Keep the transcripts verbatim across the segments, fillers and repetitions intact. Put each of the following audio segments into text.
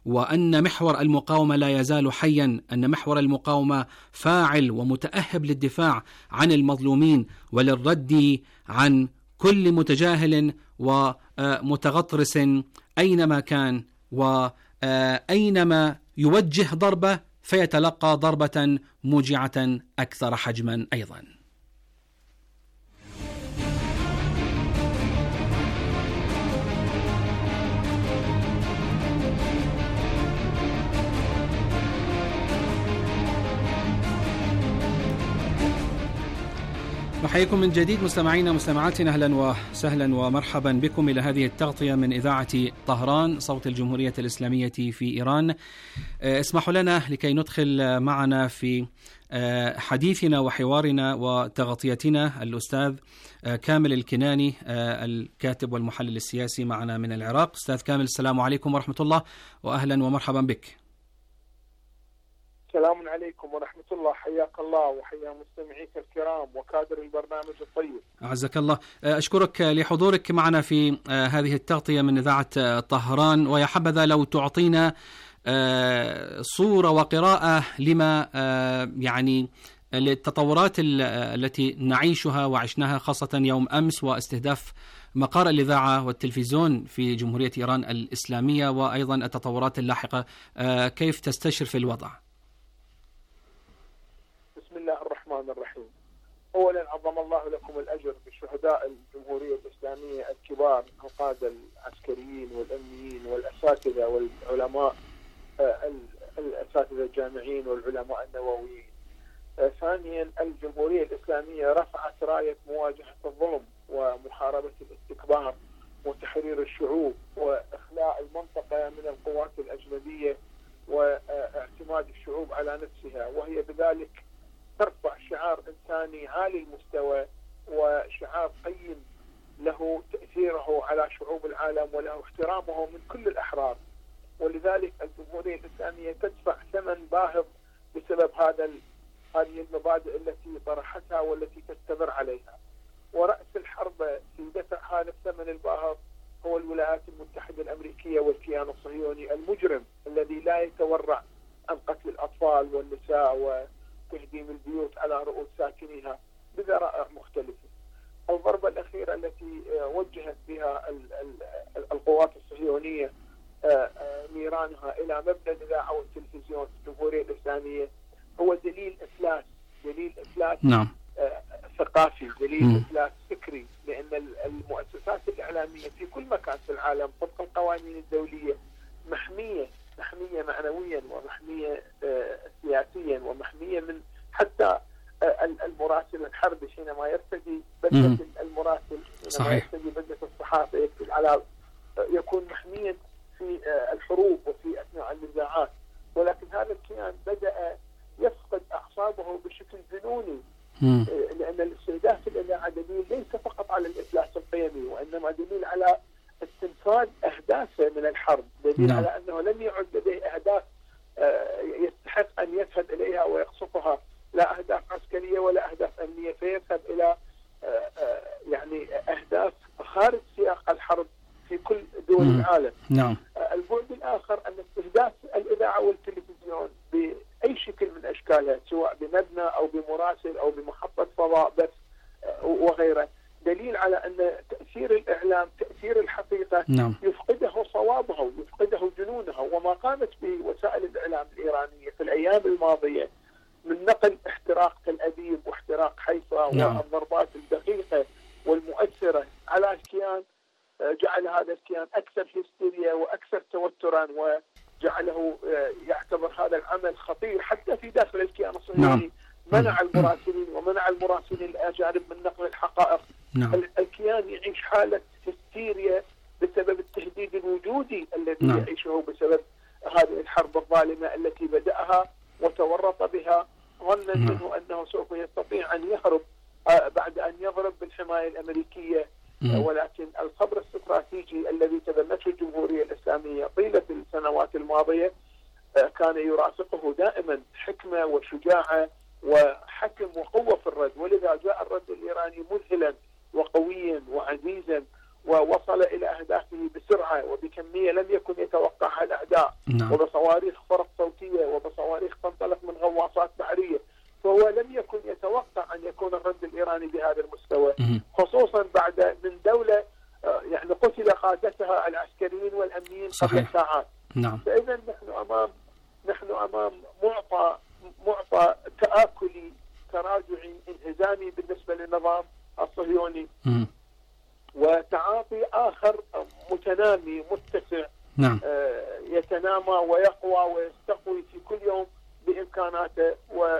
وأن محور المقاومة لا يزال حيا، أن محور المقاومة فاعل ومتأهب للدفاع عن المظلومين وللرد عن كل متجاهل ومتغطرس أينما كان، وأينما يوجه ضربة فيتلقى ضربة موجعة أكثر حجما أيضا. نحييكم من جديد مستمعينا ومستمعاتنا، أهلا وسهلا ومرحبا بكم إلى هذه التغطية من إذاعة طهران صوت الجمهورية الإسلامية في إيران. اسمحوا لنا لكي ندخل معنا في حديثنا وحوارنا وتغطيتنا الأستاذ كامل الكناني الكاتب والمحلل السياسي معنا من العراق. أستاذ كامل، السلام عليكم ورحمة الله وأهلا ومرحبا بك. السلام عليكم ورحمة الله، حياك الله وحيا مستمعيك الكرام وكادر البرنامج الطيب. أعزك الله. أشكرك لحضورك معنا في هذه التغطية من إذاعة طهران، ويا حبذا لو تعطينا صورة وقراءة لما يعني للتطورات التي نعيشها وعشناها خاصة يوم أمس واستهداف مقار الإذاعة والتلفزيون في جمهورية إيران الإسلامية، وأيضا التطورات اللاحقة. كيف تستشرف الوضع؟ بسم الله الرحمن الرحيم. أولا عظم الله لكم الأجر بشهداء الجمهورية الإسلامية الكبار، القادة العسكريين والأمنيين والأساتذة والعلماء، الأساتذة الجامعيين والعلماء النوويين. ثانيا الجمهورية الإسلامية رفعت راية مواجهة الظلم ومحاربة الاستكبار وتحرير الشعوب وإخلاء المنطقة من القوات الأجنبية واعتماد الشعوب على نفسها، وهي بذلك ترفع شعار إنساني عالي المستوى وشعار قيم له تأثيره على شعوب العالم وله احترامه من كل الأحرار. ولذلك الجمهورية الإسلامية تدفع ثمن باهظ بسبب هذا هذه المبادئ التي طرحتها والتي تستمر عليها. ورأس الحرب في دفع هذا الثمن الباهظ هو الولايات المتحدة الأمريكية والكيان الصهيوني المجرم الذي لا يتورع عن قتل الأطفال والنساء وتهديم البيوت على رؤوس ساكنيها بذرائع مختلفة. الضربة الأخيرة التي وجهت بها القوات الصهيونية نيرانها إلى مبنى الإذاعة والتلفزيون في الجمهورية الإسلامية هو دليل إفلاس، دليل إفلاس نعم. ثقافي، دليل إفلاس فكري، لأن المؤسسات الإعلامية في كل مكان في العالم طبق القوانين الدولية محمية محمية معنويا ومحمية سياسيا ومحمية من حتى المراسل الحربي حينما يرتدي بدلة المراسل، حينما يرتدي بدلة الصحافة يكتب على يكون محميا في الحروب وفي أثناء النزاعات. ولكن هذا الكيان بدأ يفقد أعصابه بشكل جنوني، لأن الاستهداف الإذاعة دليل ليس فقط على الإفلاس القيمي وإنما دليل على استنفاذ أهدافه من الحرب، دليل نعم. على أنه لم يعد لديه أهداف يستحق أن يذهب إليها ويقصفها، لا أهداف عسكرية ولا أهداف أمنية، فيذهب إلى يعني أهداف خارج سياق الحرب في كل دول م. العالم. نعم. البعد الآخر أن استهداف الإذاعة والتلفزيون بأي شكل من أشكالها، سواء بمبنى أو بمراسل أو بمحطة فضاء بث وغيره، دليل على أن تأثير الإعلام، تأثير الحقيقة نعم. يفقده صوابه، يفقده جنونه. وما قامت به وسائل الإعلام الإيرانية في الأيام الماضية من نقل احتراق تل أبيب واحتراق حيفا نعم. والضربات الدقيقة والمؤثرة على الكيان جعل هذا الكيان أكثر هستيريا وأكثر توترا، وجعله يعتبر هذا العمل خطير حتى في داخل الكيان الصهيوني. نعم. منع المراسلين ومنع المراسلين الأجانب من نقل الحقائق. نعم. الكيان يعيش حالة هستيريا بسبب التهديد الوجودي الذي نعم. يعيشه بسبب هذه الحرب الظالمة التي بدأها وتورط بها ظنا نعم. منه أنه سوف يستطيع أن يهرب بعد أن يضرب بالحماية الأمريكية. ولكن الصبر الاستراتيجي الذي تبنته الجمهورية الإسلامية طيلة السنوات الماضية كان يرافقه دائما حكمة وشجاعة وحكم وقوة في الرد، ولذا جاء الرد الإيراني مذهلا وقويا وعزيزا ووصل إلى أهدافه بسرعة وبكمية لم يكن يتوقعها الأعداء، نعم. وبصواريخ فرق صوتية وبصواريخ تنطلق من غواصات بحرية، فهو لم يكن يتوقع أن يكون الرد الإيراني بهذا المستوى، خصوصا بعد من دولة يعني قتل قادتها العسكريين والأمنيين قبل ساعات. نعم. فإذا نحن أمام نحن أمام معطى معطى تآكلي تراجعي انهزامي بالنسبة للنظام الصهيوني، م. وتعاطي آخر متنامي متسع، نعم. يتنامى ويقوى ويستقوي في كل يوم بإمكاناته،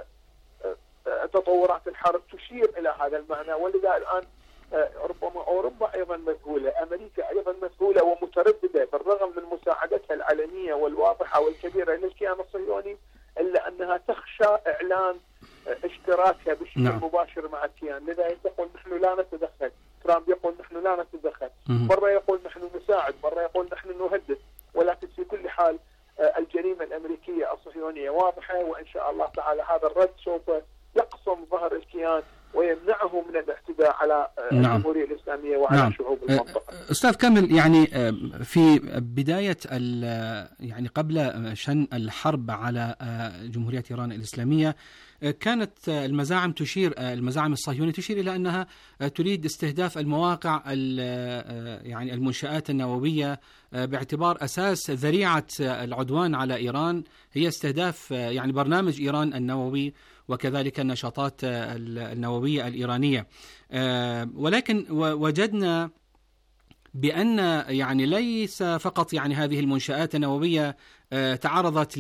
وتطورات الحرب تشير إلى هذا المعنى. ولذا الآن ربما أوروبا أيضا مذهولة، أمريكا أيضا مذهولة ومترددة بالرغم من مساعدتها العلنية والواضحة والكبيرة للكيان الصهيوني، إلا أنها تخشى إعلان اشتراكها بشكل نعم. مباشر مع الكيان. لذا تقول نحن لا نتدخل، ترامب يقول نحن لا نتدخل، مرة يقول نحن نساعد، مرة يقول نحن نهدد، ولكن في كل حال الجريمة الأمريكية الصهيونية واضحة، وإن شاء الله تعالى هذا الرد سوف يقصم ظهر الكيان ويمنعه من الاعتداء على نعم. الجمهورية الإسلامية وعلى نعم. شعوب المنطقة. أستاذ كامل، يعني في بداية يعني قبل شن الحرب على جمهورية إيران الإسلامية كانت المزاعم تشير المزاعم الصهيونية تشير إلى أنها تريد استهداف المواقع يعني المنشآت النووية باعتبار أساس ذريعة العدوان على إيران هي استهداف يعني برنامج إيران النووي وكذلك النشاطات النووية الإيرانية. ولكن وجدنا بأن يعني ليس فقط يعني هذه المنشآت النووية تعرضت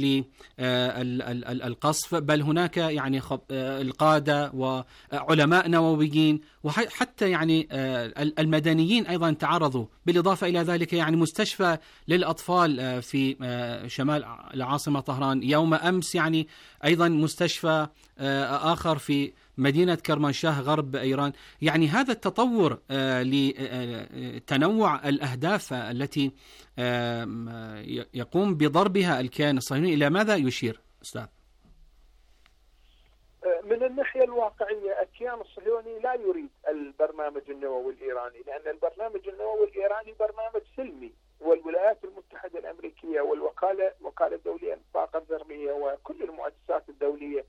للقصف، بل هناك يعني القادة وعلماء نوويين وحتى يعني المدنيين أيضا تعرضوا. بالإضافة إلى ذلك يعني مستشفى للأطفال في شمال العاصمة طهران، يوم أمس يعني أيضا مستشفى آخر في مدينة كرمانشاه غرب إيران. يعني هذا التطور لتنوع الأهداف التي يقوم بضربها الكيان الصهيوني إلى ماذا يشير أستاذ؟ من الناحية الواقعية الكيان الصهيوني لا يريد البرنامج النووي الإيراني، لأن البرنامج النووي الإيراني برنامج سلمي، والولايات المتحدة الأمريكية والوكالة وكالة الدولية للطاقة الذرية وكل المؤسسات الدولية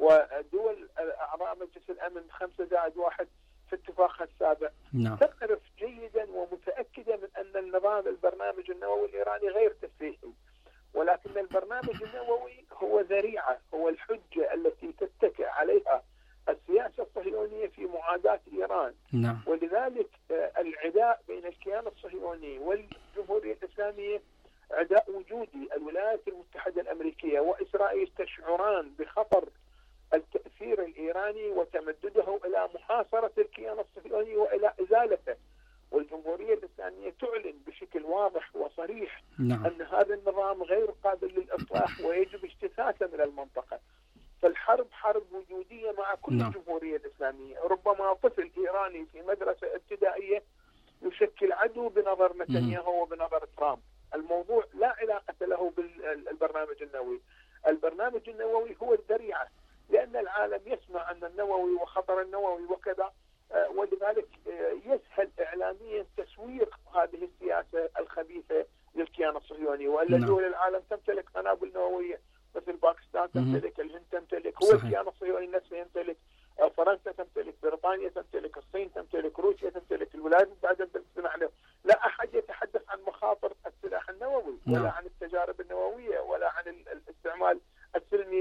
ودول أعضاء مجلس الأمن خمسة زائد واحد في اتفاقها السابع نعم. تعرف جيدا ومتأكدة من أن النظام البرنامج النووي الإيراني غير تسليحي، ولكن البرنامج النووي هو ذريعة، هو الحجة التي تتكئ عليها السياسة الصهيونية في معاداة إيران نعم. ولذلك العداء بين الكيان الصهيوني والجمهورية الإسلامية عداء وجودي. الولايات المتحدة الأمريكية وإسرائيل تشعران بخطر التأثير الإيراني وتمدده إلى محاصرة الكيان الصهيوني وإلى إزالته، والجمهورية الإسلامية تعلن بشكل واضح وصريح نعم. أن هذا النظام غير قابل للإصلاح ويجب اجتثاثه من المنطقة. فالحرب حرب وجودية مع كل نعم. الجمهورية الإسلامية. ربما طفل إيراني في مدرسة ابتدائية يشكل عدو بنظر نتنياهو وبنظر ترامب. الموضوع لا علاقة له بالبرنامج النووي. البرنامج النووي هو الذريعة، لأن العالم يسمع أن النووي وخطر النووي وكذا، ولذلك يسهل إعلاميا تسويق هذه السياسة الخبيثة للكيان الصهيوني. وأن دول العالم تمتلك قنابل نووية، مثل باكستان تمتلك، الهند تمتلك، هو الكيان الصهيوني نفسه يمتلك، فرنسا تمتلك، بريطانيا تمتلك، الصين تمتلك، روسيا تمتلك، الولايات المتحدة تمتلك. لا أحد يتحدث عن مخاطر السلاح النووي ولا عن التجارب النووية ولا عن الاستعمال السلمي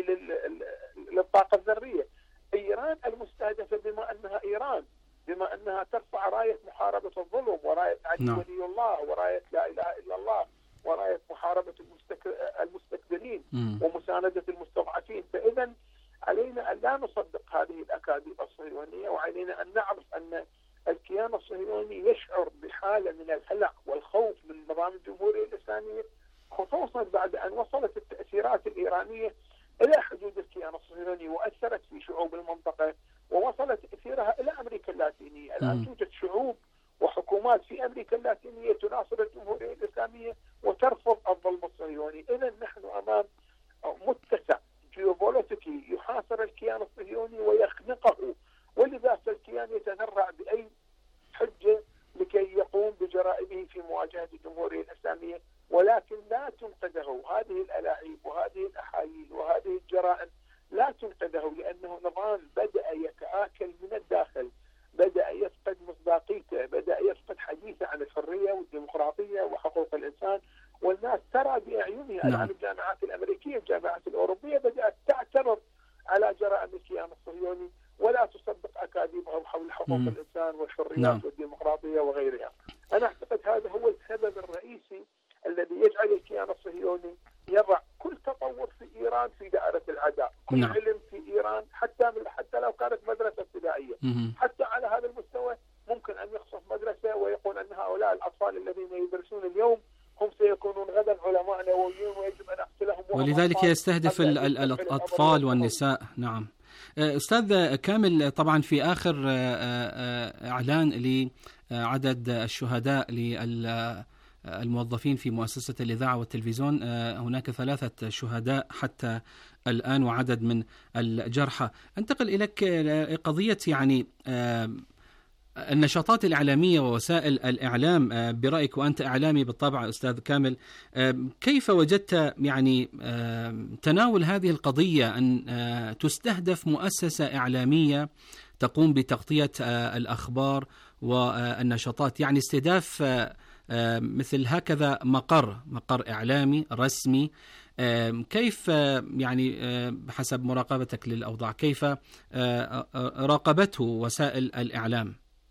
للطاقة الذرية. إيران المستهدفة بما أنها إيران، بما أنها ترفع راية محاربة الظلم وراية علي ولي الله وراية لا إله إلا الله وراية محاربة المستكبرين ومساندة المستضعفين. فإذا علينا أن لا نصدق هذه الأكاذيب الصهيونية، وعلينا أن نعرف أن الكيان الصهيوني يشعر بحالة من الهلع والخوف من نظام الجمهورية الإسلامية، خصوصا بعد أن وصلت التأثيرات الإيرانية إلى حدود الكيان الصهيوني وأثرت في شعوب المنطقة، ووصلت تأثيرها إلى أمريكا اللاتينية. الآن توجد شعوب وحكومات في أمريكا اللاتينية تناصر الجمهورية الإسلامية وترفض الظلم الصهيوني. إذا نحن أمام متسع جيوبوليتيكي يحاصر الكيان الصهيوني ويخنقه، ولذا الكيان يتذرع بأي حجة لكي لكي يقوم بجرائمه في مواجهة الجمهورية الإسلامية، ولكن لا تنقذه هذه الألاعيب وهذه الأحايل وهذه الجرائم، لا تنقذه، لأنه نظام بدأ يتآكل من الداخل، بدأ يفقد مصداقيته، بدأ يفقد حديثه عن الحرية والديمقراطية وحقوق الإنسان، والناس ترى بأعينها. الآن الجامعات الأمريكية الجامعات الأوروبية بدأت تعترض على جرائم الكيان الصهيوني ولا تصدق أكاذيبهم حول حقوق م. الإنسان والحريات نعم. والديمقراطية وغيرها. أنا أعتقد هذا هو السبب الرئيسي الذي يجعل الكيان الصهيوني يضع كل تطور في إيران في دائرة العداء، كل نعم. علم في إيران حتى من حتى لو كانت مدرسة ابتدائية، حتى على هذا المستوى ممكن أن يخصص مدرسة ويقول أن هؤلاء الأطفال الذين يدرسون اليوم هم سيكونون غدا علماء نوويون ويجب أن أقتلهم. ولذلك يستهدف الأطفال والنساء. نعم. أستاذ كامل، طبعا في آخر إعلان لعدد الشهداء للموظفين في مؤسسة الإذاعة والتلفزيون هناك ثلاثة شهداء حتى الآن وعدد من الجرحى. أنتقل إليك قضية يعني النشاطات الإعلامية ووسائل الإعلام برأيك، وأنت إعلامي بالطبع أستاذ كامل، كيف وجدت يعني تناول هذه القضية أن تستهدف مؤسسة إعلامية تقوم بتغطية الأخبار والنشاطات، يعني استهداف مثل هكذا مقر مقر إعلامي رسمي، كيف يعني بحسب مراقبتك للأوضاع كيف راقبته وسائل الإعلام؟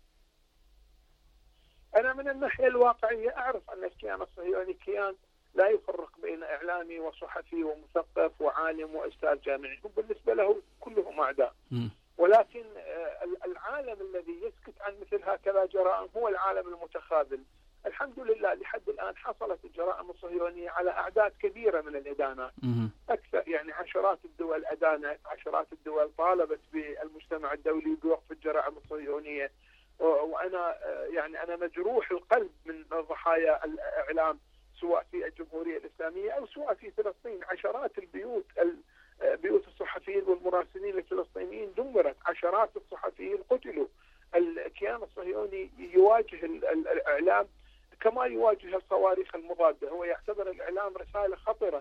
أنا من الناحية الواقعية أعرف أن الكيان الصهيوني كيان لا يفرق بين إعلامي وصحفي ومثقف وعالم وأستاذ جامعي، هم بالنسبة له كلهم أعداء. ولكن العالم الذي يسكت عن مثل هكذا جرائم هو العالم المتخاذل. الحمد لله لحد الآن حصلت الجرائم الصهيونية على أعداد كبيرة من الإدانات، أكثر يعني عشرات الدول أدانت، عشرات الدول طالبت بالمجتمع الدولي بوقف الجرائم الصهيونية. وأنا يعني أنا مجروح القلب من ضحايا الإعلام سواء في الجمهورية الإسلامية أو سواء في فلسطين. عشرات البيوت بيوت الصحفيين والمراسلين الفلسطينيين دمرت، عشرات الصحفيين قتلوا. الكيان الصهيوني يواجه الإعلام كما يواجه الصواريخ المضادة، هو يعتبر الإعلام رسالة خطرة،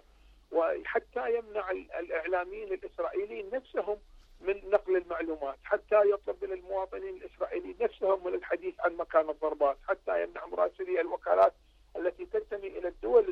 وحتى يمنع الإعلاميين الإسرائيليين نفسهم من نقل المعلومات، حتى يطلب من المواطنين الإسرائيليين نفسهم من الحديث عن مكان الضربات، حتى يمنع مراسلي الوكالات التي تنتمي إلى الدول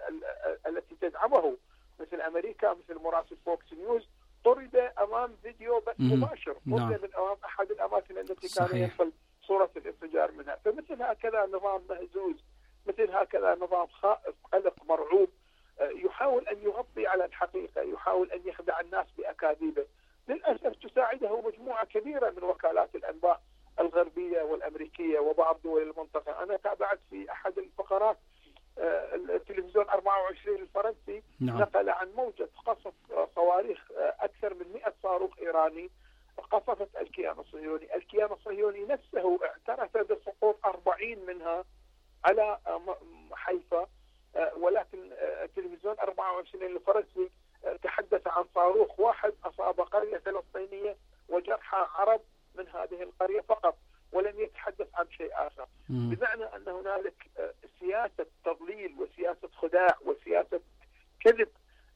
التي تدعمه مثل أمريكا، مثل مراسل فوكس نيوز طرد أمام فيديو بث مباشر، طرد من أمام أحد الأماكن التي كان ينقل صورة الانفجار منها. فمثل هكذا نظام مهزوز، مثل هكذا نظام خائف قلق مرعوب يحاول أن يغطي على الحقيقة، يحاول أن يخدع الناس بأكاذيبه. للأسف تساعده مجموعة كبيرة من وكالات الأنباء الغربية والأمريكية وبعض دول المنطقة. أنا تابعت في أحد الفقرات التلفزيون أربعة وعشرين الفرنسي نعم. نقل عن موجة قصف صواريخ أكثر من مئة صاروخ إيراني قصفت الكيان الصهيوني. الكيان الصهيوني نفسه اعترف بسقوط أربعين منها على حيفا، ولكن التلفزيون أربعة وعشرين الفرنسي تحدث عن صاروخ واحد أصاب قرية فلسطينية وجرح عرب من هذه القرية فقط، ولم يتحدث عن شيء آخر. مم. بمعنى أن هنالك سياسة تضليل وسياسة خداع وسياسة كذب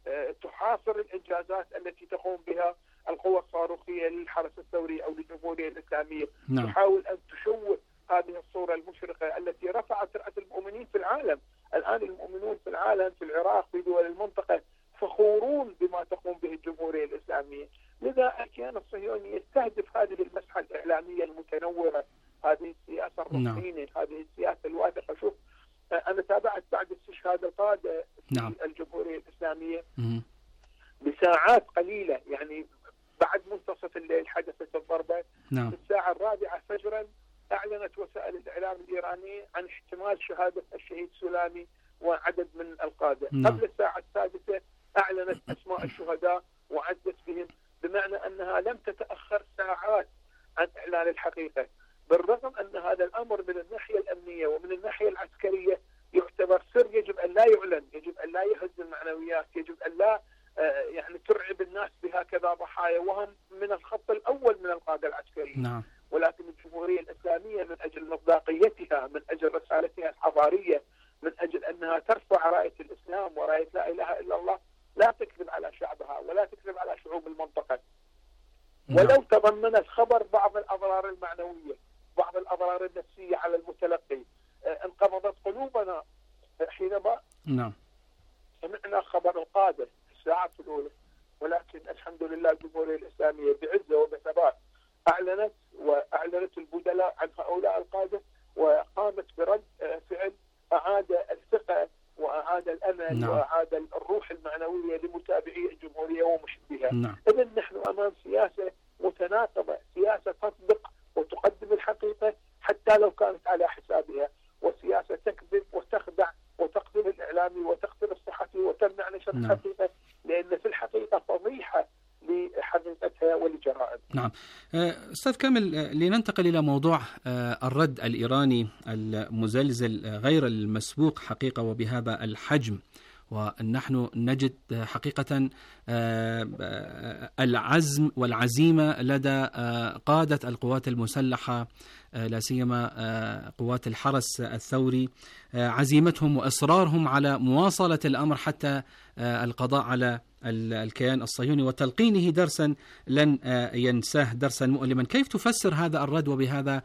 تحاصر الإنجازات التي تقوم بها القوى الصاروخية للحرس الثوري أو للجمهورية الإسلامية. نعم. تحاول أن تشوه هذه الصورة المشرقة التي رفعت رأس المؤمنين في العالم. الآن المؤمنون في العالم في العراق في دول المنطقة فخورون بما تقوم به الجمهورية الإسلامية. لذا الكيان الصهيوني يستهدف هذه المسحة الإعلامية المتنورة، هذه السياسة الرصينة، هذه السياسة الواثقة. شوف أنا تابعت بعد استشهاد القادة في نعم. الجمهورية الإسلامية م- بساعات قليلة، يعني بعد منتصف الليل حدثت الضربة. نعم. في الساعة الرابعة فجرا أعلنت وسائل الإعلام الإيرانية عن احتمال شهادة الشهيد سلامي وعدد من القادة. نعم. قبل الساعة السادسة أعلنت أسماء الشهداء وعدت بهم، بمعنى أنها لم تتأخر ساعات عن إعلان الحقيقة، بالرغم أن هذا الأمر من الناحية الأمنية ومن الناحية العسكرية يعتبر سر يجب أن لا يعلن، يجب أن لا يهز المعنويات، يجب أن لا يعني ترعب الناس بهكذا ضحايا، وهم من الخط الأول من القادة العسكريين. نعم. ولكن الجمهورية الجمهورية الإسلامية من أجل مصداقيتها، من أجل رسالتها الحضارية، من أجل أنها ترفع راية الإسلام وراية لا إله إلا الله، لا تكذب على شعبها ولا تكذب على شعوب المنطقة. ولو تضمنت خبر بعض الأضرار المعنوية، بعض الأضرار النفسية على المتلقي، انقبضت قلوبنا حينما نعم سمعنا خبر القادة في الساعة الأولى، ولكن الحمد لله الجمهورية الإسلامية بعزة وبثبات أعلنت وأعلنت البدلاء عن هؤلاء القادة، وقامت برد فعل أعاد الثقة وأعاد الأمل نعم. وأعاد الروح المعنوية لمتابعي الجمهورية ومشبهها. نعم. إذن نحن أمام سياسة متناقضة، سياسة تصدق وتقدم الحقيقة حتى لو كانت على حسابها، وسياسة تكذب وتخدع وتقتل الإعلامي وتقتل الصحفي وتمنع نشر نعم. الحقيقة، لأن في الحقيقة فضيحة لحقيقتها ولجرائم. نعم. أستاذ كامل، لننتقل إلى موضوع الرد الإيراني المزلزل غير المسبوق حقيقة وبهذا الحجم، ونحن نجد حقيقة العزم والعزيمة لدى قادة القوات المسلحة، لا سيما قوات الحرس الثوري، عزيمتهم وإصرارهم على مواصلة الأمر حتى القضاء على الكيان الصهيوني وتلقينه درسا لن ينساه، درسا مؤلما. كيف تفسر هذا الرد وبهذا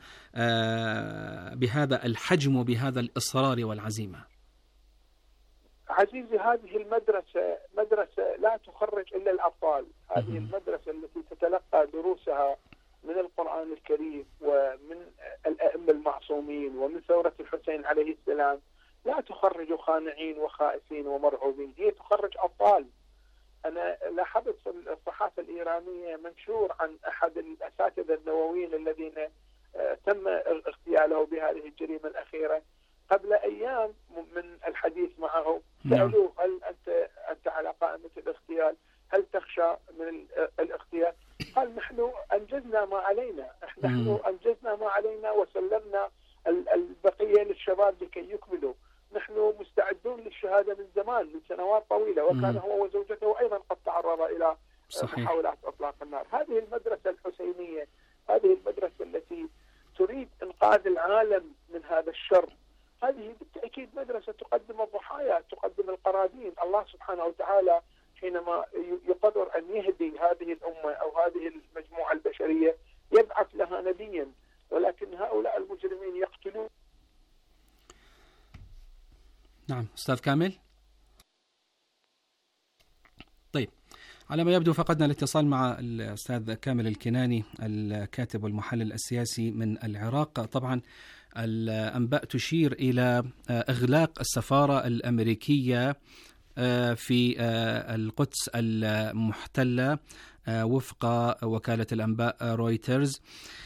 بهذا الحجم وبهذا الإصرار والعزيمة؟ عزيزي، هذه المدرسة مدرسة لا تخرج إلا الأبطال. هذه المدرسة التي تتلقى دروسها من القرآن الكريم ومن الأئمة المعصومين ومن ثورة الحسين عليه السلام لا تخرج خانعين وخائفين ومرعوبين، هي تخرج أبطال. أنا لاحظت في الصحافة الإيرانية منشور عن أحد الأساتذة النوويين الذين تم اغتياله بهذه الجريمة الأخيرة قبل أيام من الحديث معه، سألوه هل أنت أنت على قائمة الاغتيال؟ هل تخشى من الاغتيال؟ قال نحن أنجزنا ما علينا، نحن أنجزنا ما علينا وسلمنا البقية للشباب لكي يكملوا. نحن مستعدون للشهادة من زمان، من سنوات طويلة، وكان هو وزوجته أيضا قد تعرض إلى صحيح. محاولات إطلاق النار. هذه المدرسة الحسينية، هذه المدرسة التي تريد إنقاذ العالم من هذا الشر، هذه بالتأكيد مدرسة تقدم الضحايا، تقدم القرابين. الله سبحانه وتعالى حينما يقرر أن يهدي هذه الأمة أو هذه المجموعة البشرية يبعث لها نبيا، ولكن هؤلاء المجرمين يقتلون. نعم أستاذ كامل. طيب، على ما يبدو فقدنا الاتصال مع الأستاذ كامل الكناني الكاتب والمحلل السياسي من العراق. طبعا الأنباء تشير إلى إغلاق السفارة الأمريكية في القدس المحتلة وفق وكالة الأنباء رويترز،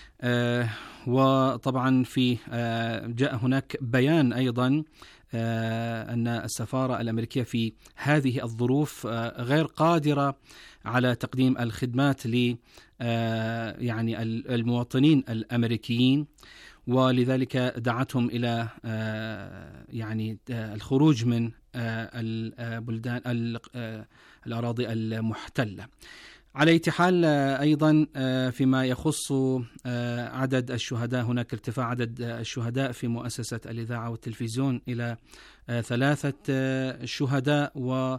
وطبعا في جاء هناك بيان أيضا أن السفارة الأمريكية في هذه الظروف غير قادرة على تقديم الخدمات ل يعني المواطنين الأمريكيين، ولذلك دعتهم إلى يعني الخروج من البلدان الأراضي المحتلة. على أي حال أيضا فيما يخص عدد الشهداء، هناك ارتفاع عدد الشهداء في مؤسسة الإذاعة والتلفزيون إلى ثلاثة شهداء،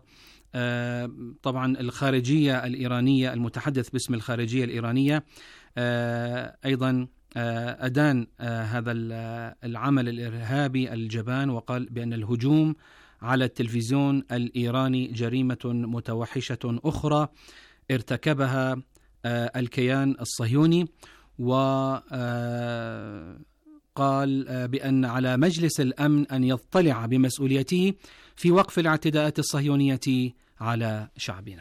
وطبعا الخارجية الإيرانية، المتحدث باسم الخارجية الإيرانية أيضا أدان هذا العمل الإرهابي الجبان، وقال بأن الهجوم على التلفزيون الإيراني جريمة متوحشة أخرى ارتكبها الكيان الصهيوني، وقال بأن على مجلس الأمن أن يطلع بمسؤوليته في وقف الاعتداءات الصهيونية على شعبنا.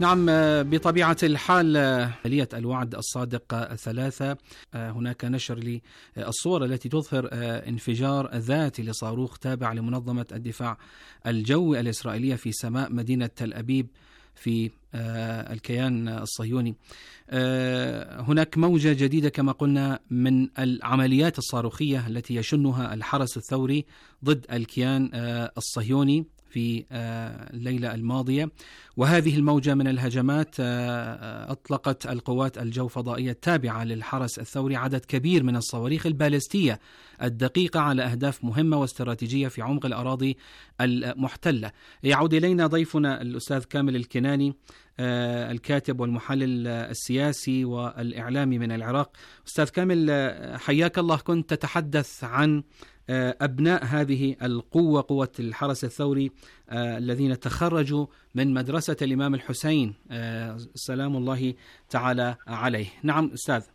نعم، بطبيعة الحال آلية الوعد الصادق الثلاثة، هناك نشر للصور التي تظهر انفجار ذاتي لصاروخ تابع لمنظمة الدفاع الجوي الإسرائيلية في سماء مدينة تل أبيب في الكيان الصهيوني. هناك موجة جديدة كما قلنا من العمليات الصاروخية التي يشنها الحرس الثوري ضد الكيان الصهيوني في الليلة الماضية، وهذه الموجة من الهجمات أطلقت القوات الجو فضائية التابعة للحرس الثوري عدد كبير من الصواريخ البالستية الدقيقة على أهداف مهمة واستراتيجية في عمق الأراضي المحتلة. يعود إلينا ضيفنا الأستاذ كامل الكناني، الكاتب والمحلل السياسي والإعلامي من العراق. أستاذ كامل، حياك الله. كنت تتحدث عن أبناء هذه القوة، قوة الحرس الثوري الذين تخرجوا من مدرسة الإمام الحسين سلام الله تعالى عليه. نعم أستاذ.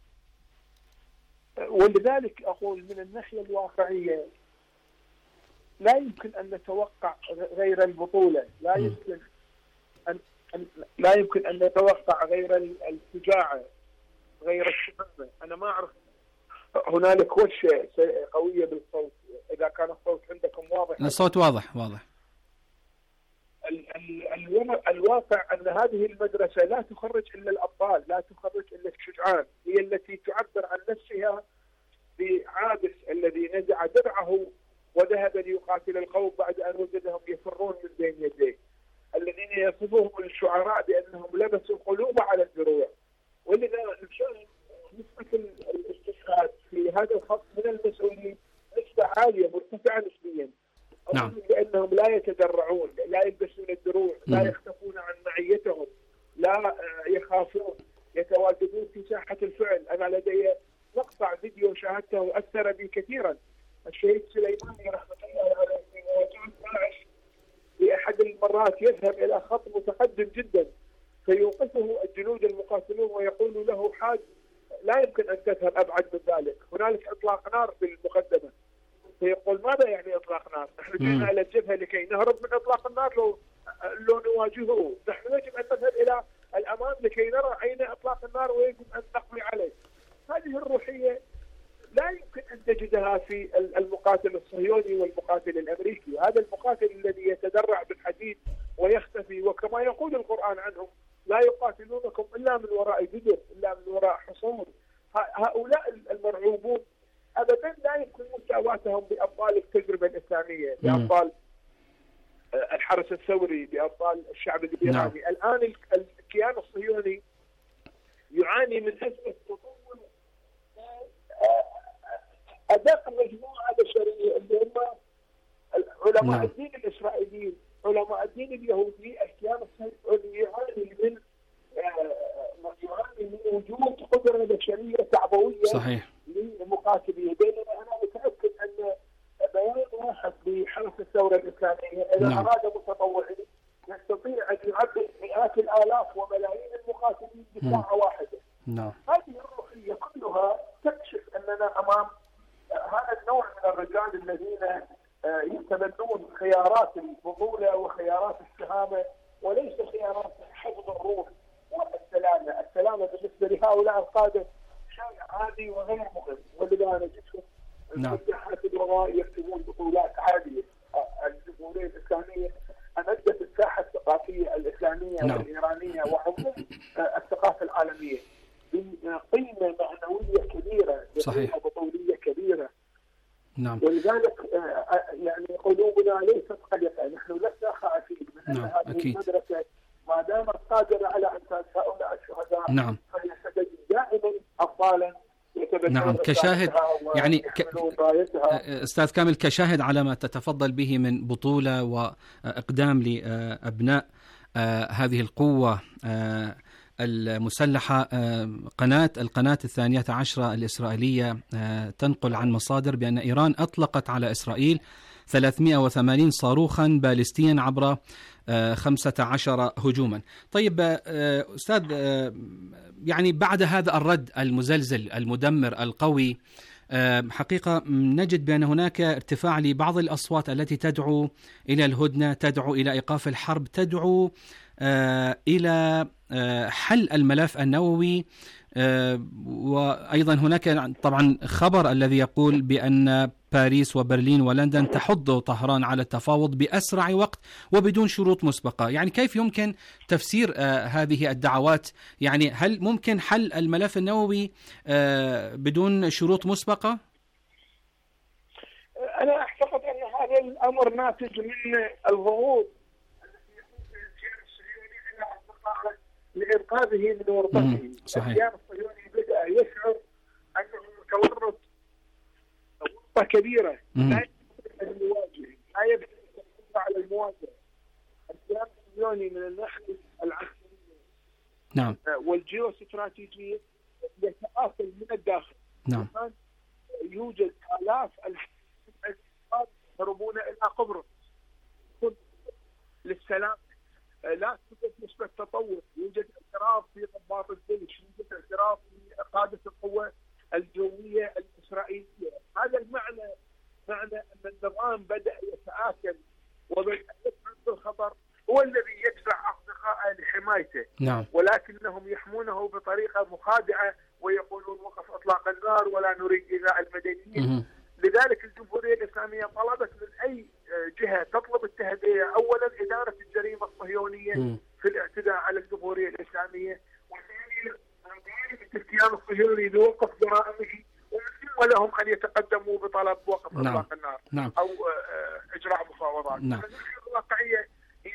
ولذلك أقول من الناحية الواقعية لا يمكن أن نتوقع غير البطولة، لا يمكن أن لا يمكن أن نتوقع غير الشجاعة، غير الشهامة. أنا ما أعرف هنالك وشة قوية بالصوت، إذا كان الصوت عندكم واضح. الصوت واضح واضح. ال ال الواقع أن هذه المدرسة لا تخرج إلا الأبطال، لا تخرج إلا الشجعان، هي التي تعبر عن نفسها بعابس الذي نزع درعه وذهب ليقاتل القوم بعد أن وجدهم يفرون من بين يديه، الذين يصفهم الشعراء بأنهم لبسوا القلوب على الدروع. ولذا نشاهد نسبة الاستشهاد في هذا الخط من المسؤولين نسبة عالية مرتفعة نسبيا. نعم. لأنهم لا يتدرعون، لا يلبسون الدروع، لا يختفون عن معيتهم، لا يخافون، يتواجدون في ساحة الفعل. أنا لدي مقطع فيديو شاهدته وأثر بي كثيرا. الشهيد سليماني رحمة الله عليه في مواجهة داعش في أحد المرات يذهب إلى خط متقدم جدا فيوقفه الجنود المقاتلون ويقول له: حاج، لا يمكن أن تذهب أبعد من ذلك، هنالك إطلاق نار في المقدمة. فيقول: ماذا يعني إطلاق نار؟ نحن جئنا إلى الجبهة لكي نهرب من إطلاق النار لو لو نواجهه، نحن يجب أن نذهب إلى الأمام لكي نرى أين إطلاق النار ويجب أن نقضي عليه. هذه الروحية لا يمكن أن تجدها في المقاتل الصهيوني والمقاتل الأمريكي. هذا المقاتل الذي يتدرع بالحديد ويختفي، وكما يقول القرآن عنهم: لا يقاتلونكم إلا من وراء جدر، إلا من وراء حصون. هؤلاء المرعوبون أبدا لا يمكن مساواتهم بأبطال التجربة الإسلامية، بأبطال الحرس الثوري، بأبطال الشعب الإيراني. الآن الكيان الصهيوني يعاني من أزمة تطور أدق مجموعة بشرية اللي هم علماء نعم. الدين الإسرائيليين، علماء الدين اليهودي. الكيان الصهيوني يعاني من يعاني من وجود قدرة بشرية تعبوية صحيح للمقاتلين. بينما أنا متأكد أن بيان واحد بحرس الثورة الإسلامية إذا نعم. أراد متطوعين يستطيع أن يعبر مئات الآلاف وملايين المقاتلين بساعة واحدة. نعم. هذه الروحية كلها تكشف أننا أمام هذا النوع من الرجال الذين يتبنون خيارات البطولة وخيارات الشهامة وليس خيارات حفظ الروح والسلامة. السلامة بالنسبة لهؤلاء القادة شيء عادي وغير مهم، ولذا نجدهم نعم. في ساحة الوراء يكتبون بطولات عادية. الجمهورية الإسلامية أمدت الساحة الثقافية الإسلامية نعم. والإيرانية وعموم الثقافة العالمية بقيمة معنوية كبيرة، صحيح. بطولية كبيرة. نعم. ولذلك يعني قلوبنا ليست قلقة، نحن لسنا خائفين من نعم. أن هذه أكيد. المدرسة ما دامت قادرة على أن هؤلاء الشهداء نعم. فليستجد دائما أبطالا نعم. كشاهد يعني ك... أستاذ كامل، كشاهد على ما تتفضل به من بطولة وإقدام لأبناء هذه القوة المسلحة، قناة القناة الثانية عشرة الإسرائيلية تنقل عن مصادر بأن إيران أطلقت على إسرائيل ثلاثمئة وثمانين صاروخا باليستيا عبر خمسة عشر هجوما. طيب أستاذ، يعني بعد هذا الرد المزلزل المدمر القوي، حقيقة نجد بأن هناك ارتفاع لبعض الأصوات التي تدعو إلى الهدنة، تدعو إلى إيقاف الحرب، تدعو إلى حل الملف النووي. وأيضا هناك طبعا خبر الذي يقول بأن باريس وبرلين ولندن تحض طهران على التفاوض بأسرع وقت وبدون شروط مسبقة. يعني كيف يمكن تفسير هذه الدعوات؟ يعني هل ممكن حل الملف النووي بدون شروط مسبقة؟ أنا أعتقد أن هذا الأمر ناتج من الضغوط لإنقاذه من ورطته. الكيان الصهيوني بدأ يشعر أنه متورط ورطة كبيرة لا يمكن أن يواجه، لا يمكن أن يقدر على المواجهة. الكيان الصهيوني من الناحية العسكرية نعم والجيوستراتيجية يتآكل من الداخل. نعم. يوجد آلاف الأشخاص يهربون إلى قبرص للسلام. لا توجد نسبة تطور، يوجد اعتراف في ضباط الجيش، يوجد اعتراف في قادة القوة الجوية الإسرائيلية. هذا المعنى معنى أن النظام بدأ يتآكل وبدأ يشعر بالخطر، هو الذي يدفع أصدقائه لحمايته. نعم. ولكنهم يحمونه بطريقة مخادعة ويقولون وقف إطلاق النار ولا نريد إيذاء المدنيين. لذلك الجمهورية الإسلامية طلبت من أي جهة تطلب التهدئة أولا إدارة الجريمة الصهيونية م. في الاعتداء على الجمهورية الإسلامية، وثانيا مطالبة الكيان الصهيوني بوقف جرائمه، ومن ثم لهم أن يتقدموا بطلب وقف نعم. إطلاق النار نعم. أو إجراء مفاوضات. نعم. الواقعية هي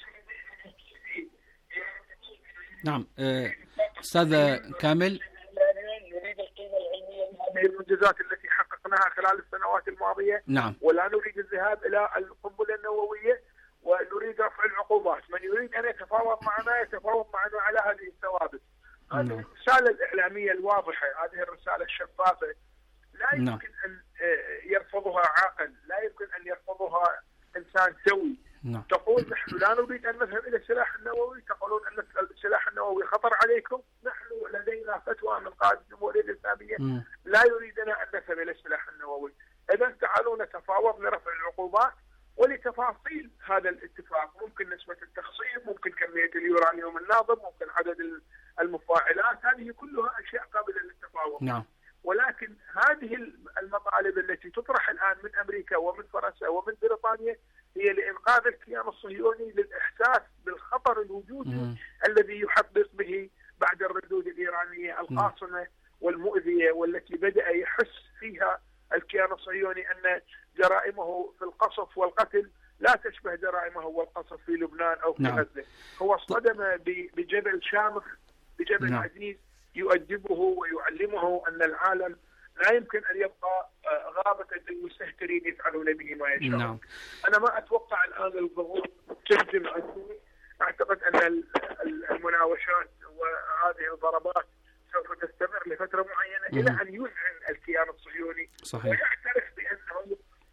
نعم. أستاذ كامل، نريد القيمة العلمية لهذه المنجزات التي حققناها خلال السنوات الماضية. نعم. ولا نريد الذهاب إلى القنبلة النووية، ونريد رفع العقوبات. من يريد أن يتفاوض معنا يتفاوض معنا على هذه الثوابت. هذه نعم. الرسالة الإعلامية الواضحة، هذه الرسالة الشفافة لا يمكن نعم. أن يرفضها عاقل، لا يمكن أن يرفضها إنسان سوي. نعم. تقول نحن لا نريد أن نذهب إلى السلاح النووي، تقولون أن السلاح النووي خطر عليكم. نحن لدينا فتوى من قائد الجمهورية الإسلامية م. لا يريدنا أن نذهب إلى السلاح النووي. إذا تعالوا نتفاوض لرفع العقوبات ولتفاصيل هذا الاتفاق، ممكن نسبة التخصيب، ممكن كمية اليورانيوم الناضب، ممكن عدد المفاعلات، هذه كلها أشياء قابلة للتفاوض. نعم. ولكن هذه المطالب التي تطرح الآن من أمريكا ومن فرنسا ومن بريطانيا هي لإنقاذ الكيان الصهيوني للإحساس بالخطر الوجودي م. الذي يحدث به بعد الردود الإيرانية القاصمة والمؤذية، والتي بدأ يحس فيها الكيان الصهيوني أن جرائمه في القصف والقتل لا تشبه جرائمه والقصف في لبنان أو في نعم. غزة. هو اصطدم بجبل شامخ، بجبل نعم. عزيز يؤدبه ويعلمه أن العالم لا يمكن أن يبقى غابة للمستهترين يفعلون به ما يشاءون. نعم. أنا ما أتوقع الآن الضغوط تهجم عني. أعتقد أن المناوشات وهذه الضربات سوف تستمر لفترة معينة إلى أن يذعن الكيان الصهيوني صحيح. ويعترف بأنه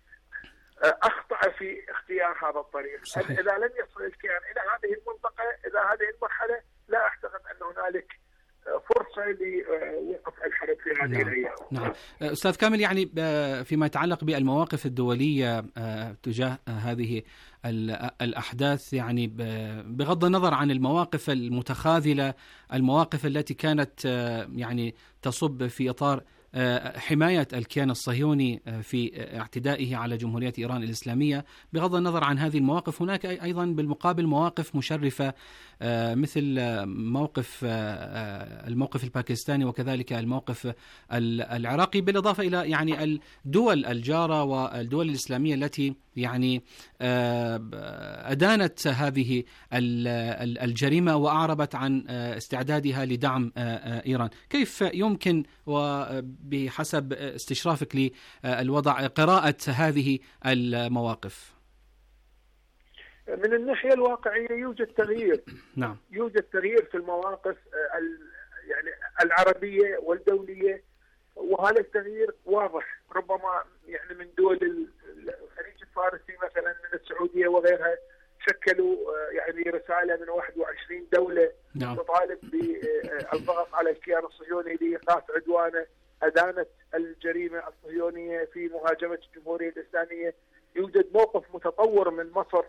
أخطأ في اختيار هذا الطريق. صحيح. إذا لم يصل الكيان إلى هذه المنطقة، إلى هذه المرحلة، لا أعتقد أن هنالك فرصة لوقف الحرب في هذه نعم. الأيام. نعم. أستاذ كامل، يعني فيما يتعلق بالمواقف الدولية تجاه هذه الأحداث، يعني بغض النظر عن المواقف المتخاذلة، المواقف التي كانت يعني تصب في إطار حماية الكيان الصهيوني في اعتدائه على جمهورية إيران الإسلامية، بغض النظر عن هذه المواقف هناك أيضا بالمقابل مواقف مشرفة مثل موقف الموقف الباكستاني وكذلك الموقف العراقي، بالإضافة إلى يعني الدول الجارة والدول الإسلامية التي يعني أدانت هذه الجريمة وأعربت عن استعدادها لدعم إيران. كيف يمكن وبحسب استشرافك للوضع قراءة هذه المواقف؟ من الناحية الواقعية يوجد تغيير. نعم. يوجد تغيير في المواقف يعني العربية والدولية، وهذا التغيير واضح. ربما يعني من دول الخليج الفارسي مثلا، من السعودية وغيرها، شكلوا يعني رسالة من واحد وعشرين دولة نعم. تطالب بالضغط على الكيان الصهيوني لإيقاف عدوانه، أدانت الجريمة الصهيونية في مهاجمة الجمهورية الإسلامية. يوجد موقف متطور من مصر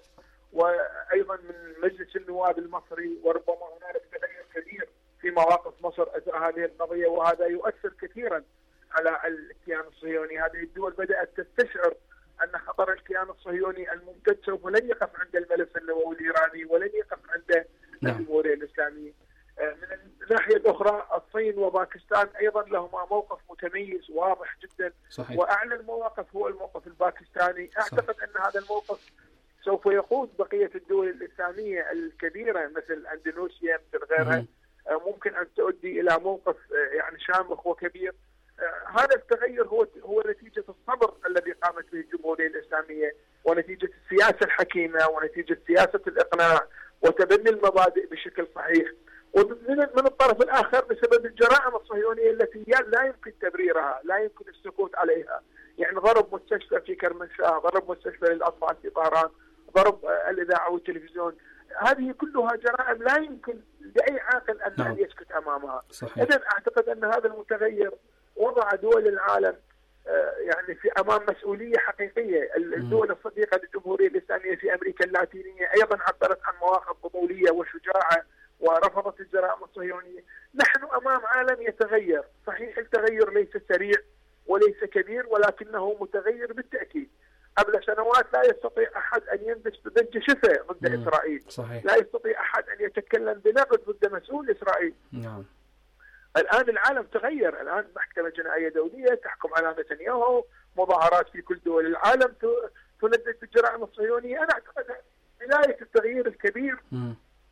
وأيضا من مجلس النواب المصري، وربما هنالك تغير كبير في مواقف مصر أثر هذه القضية، وهذا يؤثر كثيرا على الكيان الصهيوني. هذه الدول بدأت تستشعر أن خطر الكيان الصهيوني الممتد سوف لن يقف عند الملف النووي الإيراني ولن يقف عند الجمهورية الإسلامية. من الناحية الأخرى الصين وباكستان أيضا لهما موقف متميز واضح جدا. صحيح. وأعلى المواقف هو الموقف الباكستاني. أعتقد صحيح. أن هذا الموقف سوف يقود بقية الدول الإسلامية الكبيرة مثل أندونيسيا مثل غيرها ممكن أن تؤدي إلى موقف يعني شامخ وكبير. هذا التغير هو هو نتيجة الصبر الذي قامت به الجمهورية الإسلامية، ونتيجة السياسة الحكيمة، ونتيجة سياسة الإقناع وتبني المبادئ بشكل صحيح. ومن من الطرف الآخر بسبب الجرائم الصهيونية التي لا يمكن تبريرها، لا يمكن السكوت عليها. يعني ضرب مستشفى في كرمنشاه، ضرب مستشفى للأطفال في طهران، ضرب الإذاعة والتلفزيون، هذه كلها جرائم لا يمكن لأي عاقل أن نعم. يسكت أمامها. إذن أعتقد أن هذا المتغير وضع دول العالم يعني في أمام مسؤولية حقيقية. الدول الصديقة للجمهورية الإسلامية في أمريكا اللاتينية أيضا عبرت عن مواقف بطولية وشجاعة ورفضت الجرائم الصهيونية. نحن أمام عالم يتغير، صحيح التغير ليس سريع وليس كبير، ولكنه متغير بالتأكيد. قبل سنوات لا يستطيع أحد أن ينبش بضج شفة ضد مم. إسرائيل. صحيح. لا يستطيع أحد أن يتكلم بنقد ضد مسؤول إسرائيل. نعم. الآن العالم تغير، الآن محكمة جنائية دولية تحكم على نتنياهو، مظاهرات في كل دول العالم تندد بالجرائم الصهيونية. أنا أعتقد بداية التغيير الكبير م.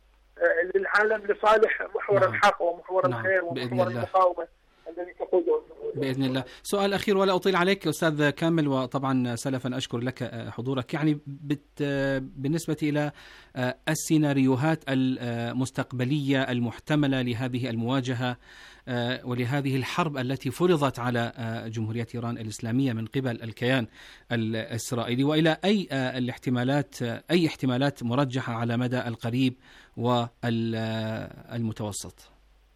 للعالم لصالح محور نعم. الحق ومحور نعم. الخير ومحور المقاومة الذي تقوده بإذن الله. سؤال أخير ولا أطيل عليك أستاذ كامل، وطبعا سلفا أشكر لك حضورك. يعني بالنسبة إلى السيناريوهات المستقبلية المحتملة لهذه المواجهة ولهذه الحرب التي فرضت على جمهورية إيران الإسلامية من قبل الكيان الإسرائيلي، وإلى أي الاحتمالات أي احتمالات مرجحة على مدى القريب والمتوسط؟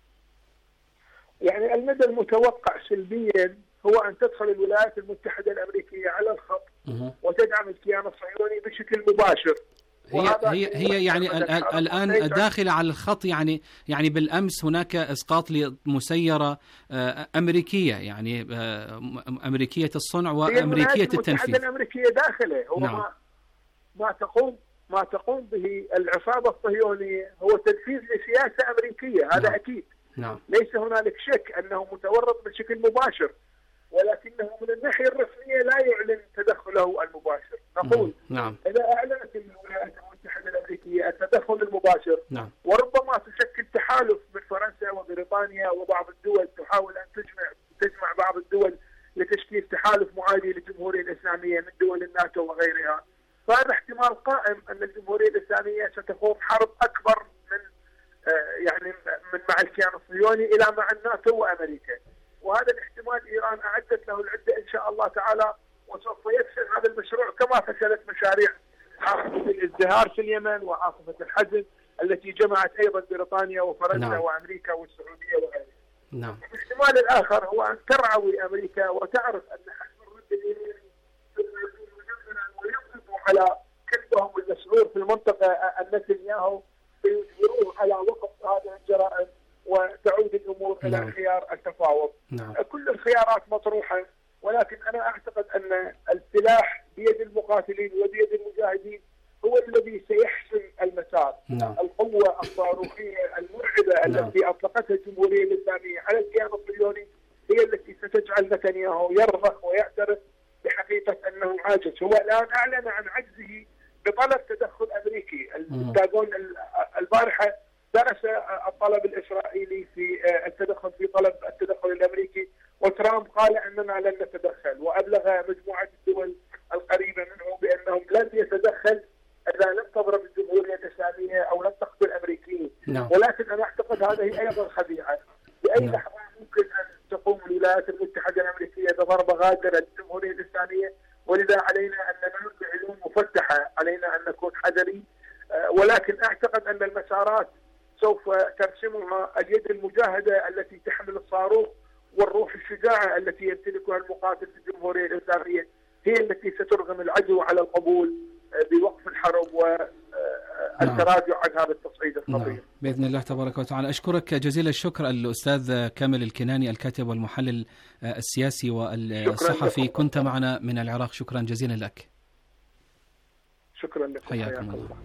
يعني المدى المتوقع سلبيا هو أن تدخل الولايات المتحدة الأمريكية على الخط وتدعم الكيان الصهيوني بشكل مباشر. هي هي هي يعني الآن داخلة على الخط. يعني يعني بالأمس هناك إسقاط لمسيرة أمريكية، يعني أمريكية الصنع وأمريكية التنفيذ. الأمريكية داخله هو نعم. ما ما تقوم ما تقوم به العصابة الصهيونية هو تنفيذ لسياسة أمريكية. هذا نعم. أكيد. نعم. ليس هنالك شك أنه متورط بشكل مباشر، ولكنه من الناحية الرسمية لا يعلن تدخله المباشر. نقول نعم. إذا أعلنت الولايات المتحدة الأمريكية التدخل المباشر نعم. وربما تشكل تحالف من فرنسا وبريطانيا وبعض الدول تحاول أن تجمع تجمع بعض الدول لتشكيل تحالف معادي للجمهورية الإسلامية من دول الناتو وغيرها، فهذا احتمال قائم أن الجمهورية الإسلامية ستخوض حرب أكبر من يعني من مع الكيان الصهيوني إلى مع الناتو وأمريكا. وهذا الاحتمال إيران أعدت له العدة إن شاء الله تعالى، وسوف يفشل هذا المشروع كما فشلت مشاريع عاصفة الازدهار في اليمن وعاصفة الحزم التي جمعت أيضا بريطانيا وفرنسا نعم. وأمريكا والسعودية وغيرها. نعم. الاحتمال الآخر هو أن ترعوي أمريكا وتعرف أن حجم الرد الإيراني ويقضوا على كلبهم المسعور في المنطقة النتنياهو يجبروه على وقف هذه الجرائم وتعود الأمور نعم. إلى خيار التفاوض. نعم. كل الخيارات مطروحة، ولكن أنا أعتقد أن السلاح بيد المقاتلين وبيد المجاهدين هو الذي سيحسم المسار. نعم. القوة الصاروخية المرعبة نعم. التي أطلقتها الجمهورية الإسلامية على الكيان الصهيوني هي التي ستجعل نتنياهو يرضخ ويعترف بحقيقة أنه عاجز. هو الآن أعلن عن عجزه بطلب تدخل أمريكي. البنتاغون البارحة درس الطلب الإسرائيلي في التدخل في طلب التدخل الأمريكي، وترامب قال أننا لن نتدخل، وأبلغ مجموعة الدول القريبة منه بأنهم لن يتدخل إذا لم تضرب الجمهورية الإسلامية أو لم تقتل الأمريكيين. no. ولكن أنا أعتقد هذه أيضا خديعة. بأي no. لحظة ممكن أن تقوم الولايات المتحدة الأمريكية بضربة غادرة للجمهورية الإسلامية، ولذا علينا أن نمر بعيون مفتحة، علينا أن نكون حذرين. ولكن أعتقد أن المسارات سوف ترسمها اليد المجاهدة التي تحمل الصاروخ والروح الشجاعة التي يمتلكها المقاتل في الجمهورية الإسلامية، هي التي سترغم العدو على القبول بوقف الحرب التراجع عن هذا التصعيد الخطير. نعم. بإذن الله تبارك وتعالى. أشكرك جزيل الشكر الأستاذ كامل الكناني، الكاتب والمحلل السياسي والصحفي، كنت معنا من العراق. شكرا جزيلا لك. شكرا لك. حياكم الله. الله.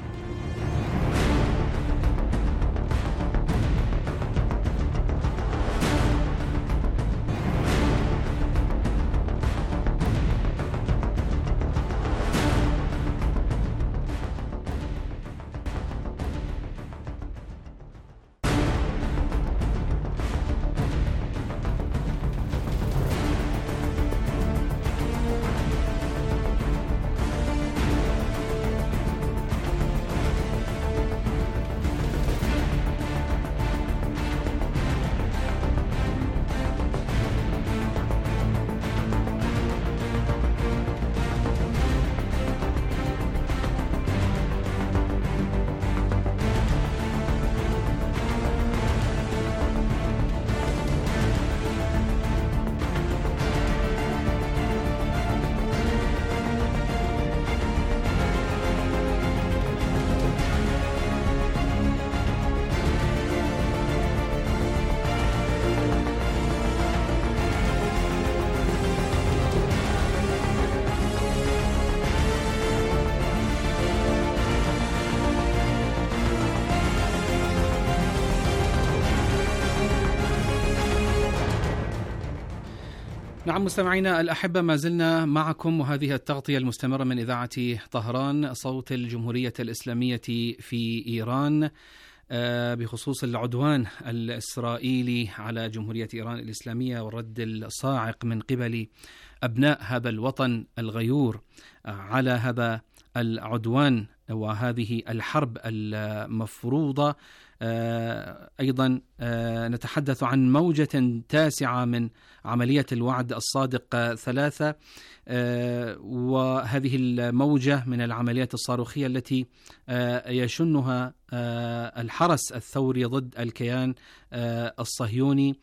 نعم مستمعينا الأحبة، ما زلنا معكم وهذه التغطية المستمرة من إذاعة طهران صوت الجمهورية الإسلامية في إيران بخصوص العدوان الإسرائيلي على جمهورية إيران الإسلامية والرد الصاعق من قبل أبناء هذا الوطن الغيور على هذا العدوان وهذه الحرب المفروضة. أيضا نتحدث عن موجة تاسعة من عملية الوعد الصادق ثلاثة، وهذه الموجة من العمليات الصاروخية التي يشنها الحرس الثوري ضد الكيان الصهيوني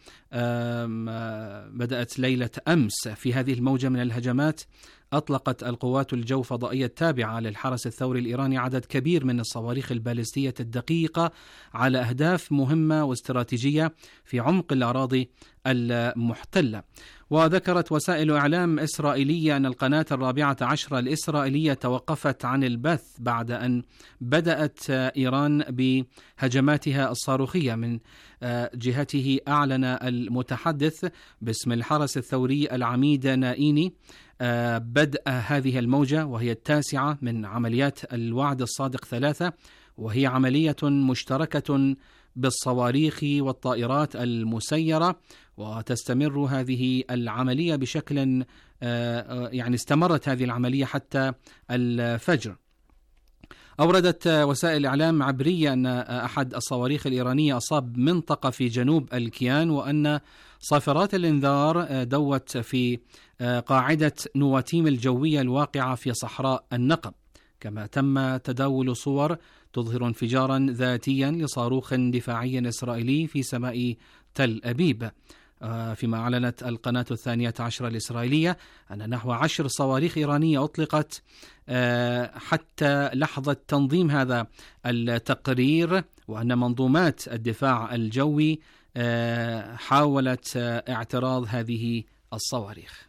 بدأت ليلة أمس. في هذه الموجة من الهجمات أطلقت القوات الجو فضائية التابعة للحرس الثوري الإيراني عدد كبير من الصواريخ البالستية الدقيقة على أهداف مهمة واستراتيجية في عمق الأراضي المحتلة. وذكرت وسائل إعلام إسرائيلية أن القناة الرابعة عشرة الإسرائيلية توقفت عن البث بعد أن بدأت إيران بهجماتها الصاروخية. من جهته أعلن المتحدث باسم الحرس الثوري العميد نائيني بدء هذه الموجة وهي التاسعة من عمليات الوعد الصادق ثلاثة، وهي عملية مشتركة بالصواريخ والطائرات المسيرة، وتستمر هذه العملية بشكل يعني استمرت هذه العملية حتى الفجر. أوردت وسائل إعلام عبرية أن أحد الصواريخ الإيرانية أصاب منطقة في جنوب الكيان، وأن صافرات الإنذار دوت في قاعدة نواتيم الجوية الواقعة في صحراء النقب. كما تم تداول صور تظهر انفجارا ذاتيا لصاروخ دفاعي إسرائيلي في سماء تل أبيب. فيما أعلنت القناة الثانية عشرة الإسرائيلية أن نحو عشر صواريخ إيرانية أطلقت حتى لحظة تنظيم هذا التقرير، وأن منظومات الدفاع الجوي حاولت اعتراض هذه الصواريخ.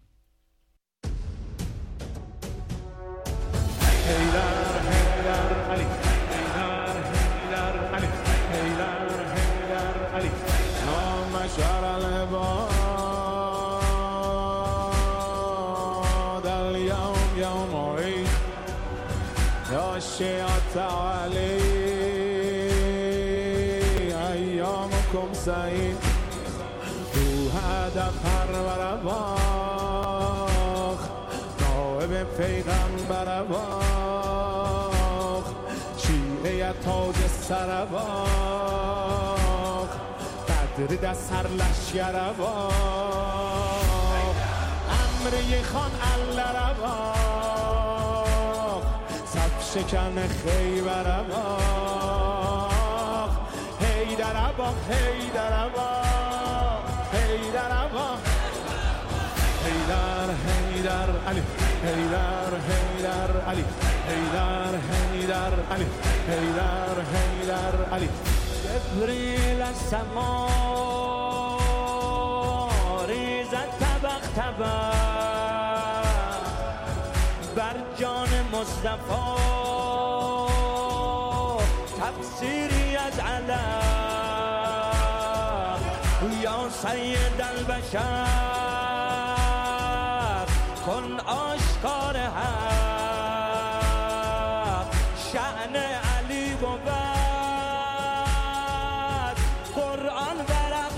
أيامكم سعيد تو هدف پرور باخ نائب پیغمبر باخ شیعه تاج سر باخ بدر در سر لشگر باخ امری خان الله باخ سب شکن خیبر باخ هیدر باخ هیدر باخ هیدر باخ هیدر هیدر علی حیدر حیدر علی حیدر حیدر علی حیدر حیدر علی جبریل از سما ریزد طبق طبق بر جان مصطفی تفسیری از علم یا سید البشر کن آشکار حق شأن علی بود قرآن برق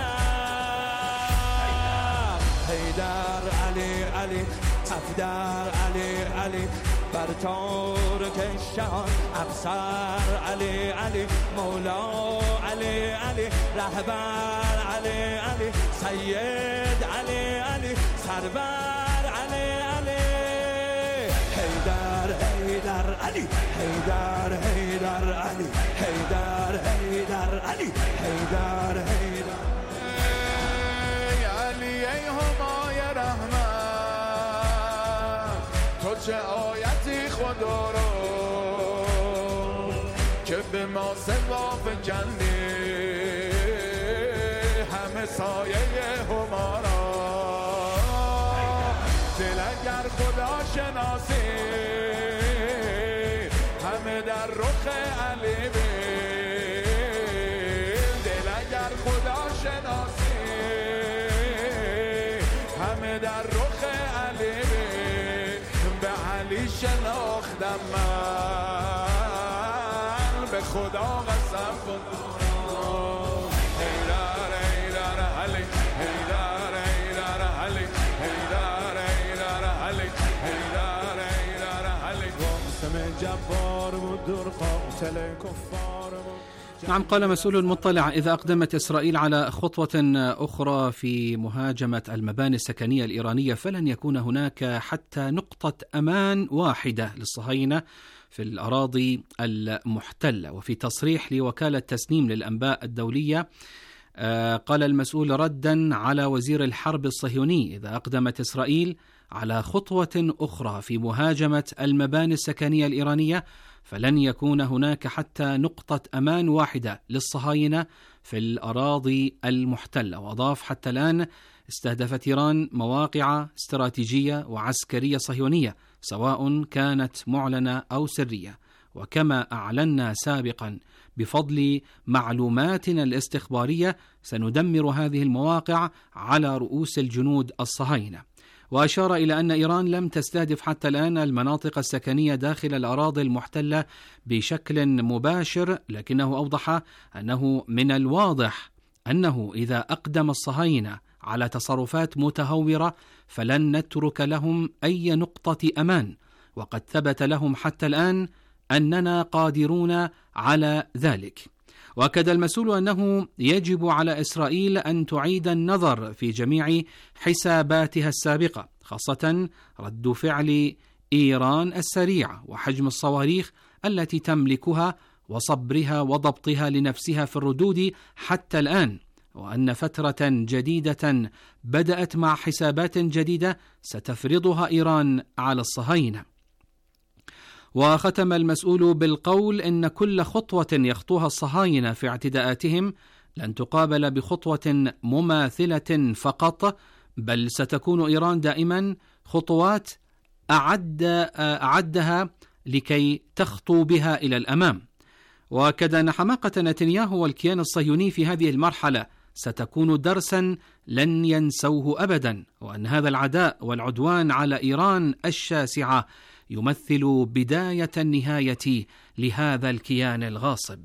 برق حیدر علی علی افدر علی علی بر تارک شان افسر علی علی مولا علی علی رهبر علی علی سید علی علی سرور علی علی حیدر حیدر علی حیدر حیدر علی حیدر حیدر علی حیدر حیدر ای علی ای همای رحمت تو چه آیتی خدا رو که به ما سوا فکندی همه سایه هما را دل اگر خدا شناسی همه در رخ علی بیل دل اگر خدا شناسی همه در رخ علی بیل به علی شناختم من به خدا قسم خودم حیدر حیدر علی حیدر حیدر علی حیدر حیدر علی حیدر حیدر علی قاسم جبار بود دور قاتل کفار بود. نعم، قال مسؤول مطلع: إذا أقدمت إسرائيل على خطوة أخرى في مهاجمة المباني السكنية الإيرانية فلن يكون هناك حتى نقطة أمان واحدة للصهاينة في الأراضي المحتلة. وفي تصريح لوكالة تسنيم للأنباء الدولية قال المسؤول ردا على وزير الحرب الصهيوني: إذا أقدمت إسرائيل على خطوة أخرى في مهاجمة المباني السكنية الإيرانية فلن يكون هناك حتى نقطة أمان واحدة للصهاينة في الأراضي المحتلة. وأضاف: حتى الآن استهدفت إيران مواقع استراتيجية وعسكرية صهيونية سواء كانت معلنة أو سرية، وكما أعلنا سابقا بفضل معلوماتنا الاستخبارية سندمر هذه المواقع على رؤوس الجنود الصهاينة. وأشار إلى أن إيران لم تستهدف حتى الآن المناطق السكنية داخل الأراضي المحتلة بشكل مباشر، لكنه أوضح أنه من الواضح أنه إذا أقدم الصهاينة على تصرفات متهورة فلن نترك لهم أي نقطة أمان، وقد ثبت لهم حتى الآن أننا قادرون على ذلك. وأكد المسؤول أنه يجب على إسرائيل أن تعيد النظر في جميع حساباتها السابقة، خاصة رد فعل إيران السريع وحجم الصواريخ التي تملكها وصبرها وضبطها لنفسها في الردود حتى الآن، وأن فترة جديدة بدأت مع حسابات جديدة ستفرضها إيران على الصهاينة. وختم المسؤول بالقول إن كل خطوة يخطوها الصهاينة في اعتداءاتهم لن تقابل بخطوة مماثلة فقط، بل ستكون إيران دائما خطوات أعد أعدها لكي تخطو بها إلى الأمام. وأكد أن حماقة نتنياهو والكيان الصهيوني في هذه المرحلة ستكون درسا لن ينسوه أبدا، وأن هذا العداء والعدوان على إيران الشاسعة يمثل بداية النهاية لهذا الكيان الغاصب.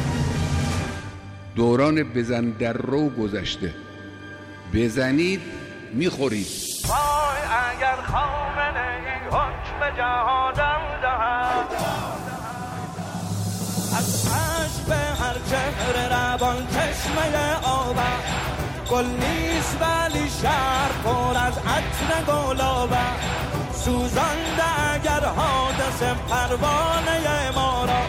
دوران بزن در رو گذشته. بزنید میخورید. وای اگر خامنه ای حکم جهادم دهد، از عشق به هر چهره روان چشمه آبم، گل نیست ولی شهر پر از عطر گلابم، سوزانده اگر حادثه پروانه ما را،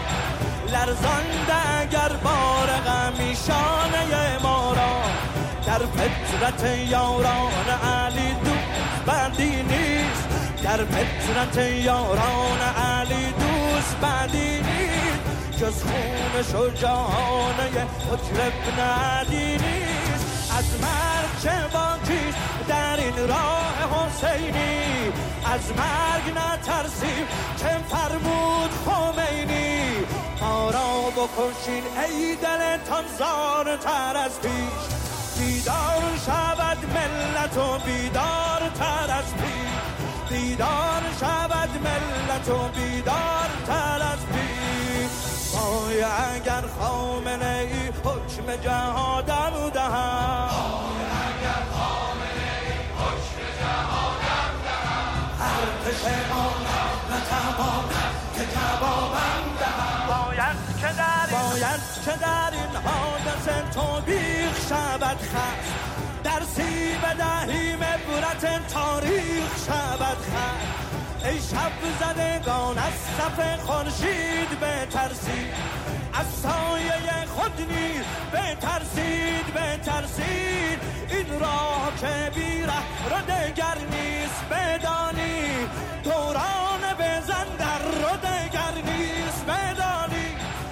لرزانده اگر بار غمی شانه ما را، در فطرت یاران علی دوست بندی نیست، در فطرت یاران علی دوست بندی نیست، جز خون شجاعانه حجر ابن علی نیست. از مرگ چه باکیست در این راه حسینی، از مرگ نترسیم چه فرمود خمینی، ما را بکشین ای دلتان زارتر از پیش، بیدار شود ملت و بیدار تر از پیش، بیدار شود ملت و بیدار تر از پیش. وای اگر خامنه ای حکم جهادم دهد، وای اگر خامنه ای حکم جهادم دهد، ارتش ما نتواند که جوابم دهد، باید که در باید که در این حادثه توبیخ شود خست، در سیب دهیم عبرت تاریخ شود خست. ای شب زدگان از صف خورشید بترسید، از سایه خود نیز بترسید بترسید، این راه که بی ره رو دگر نیست بدانی، دوران بزن در رو دگر نیست بدانی،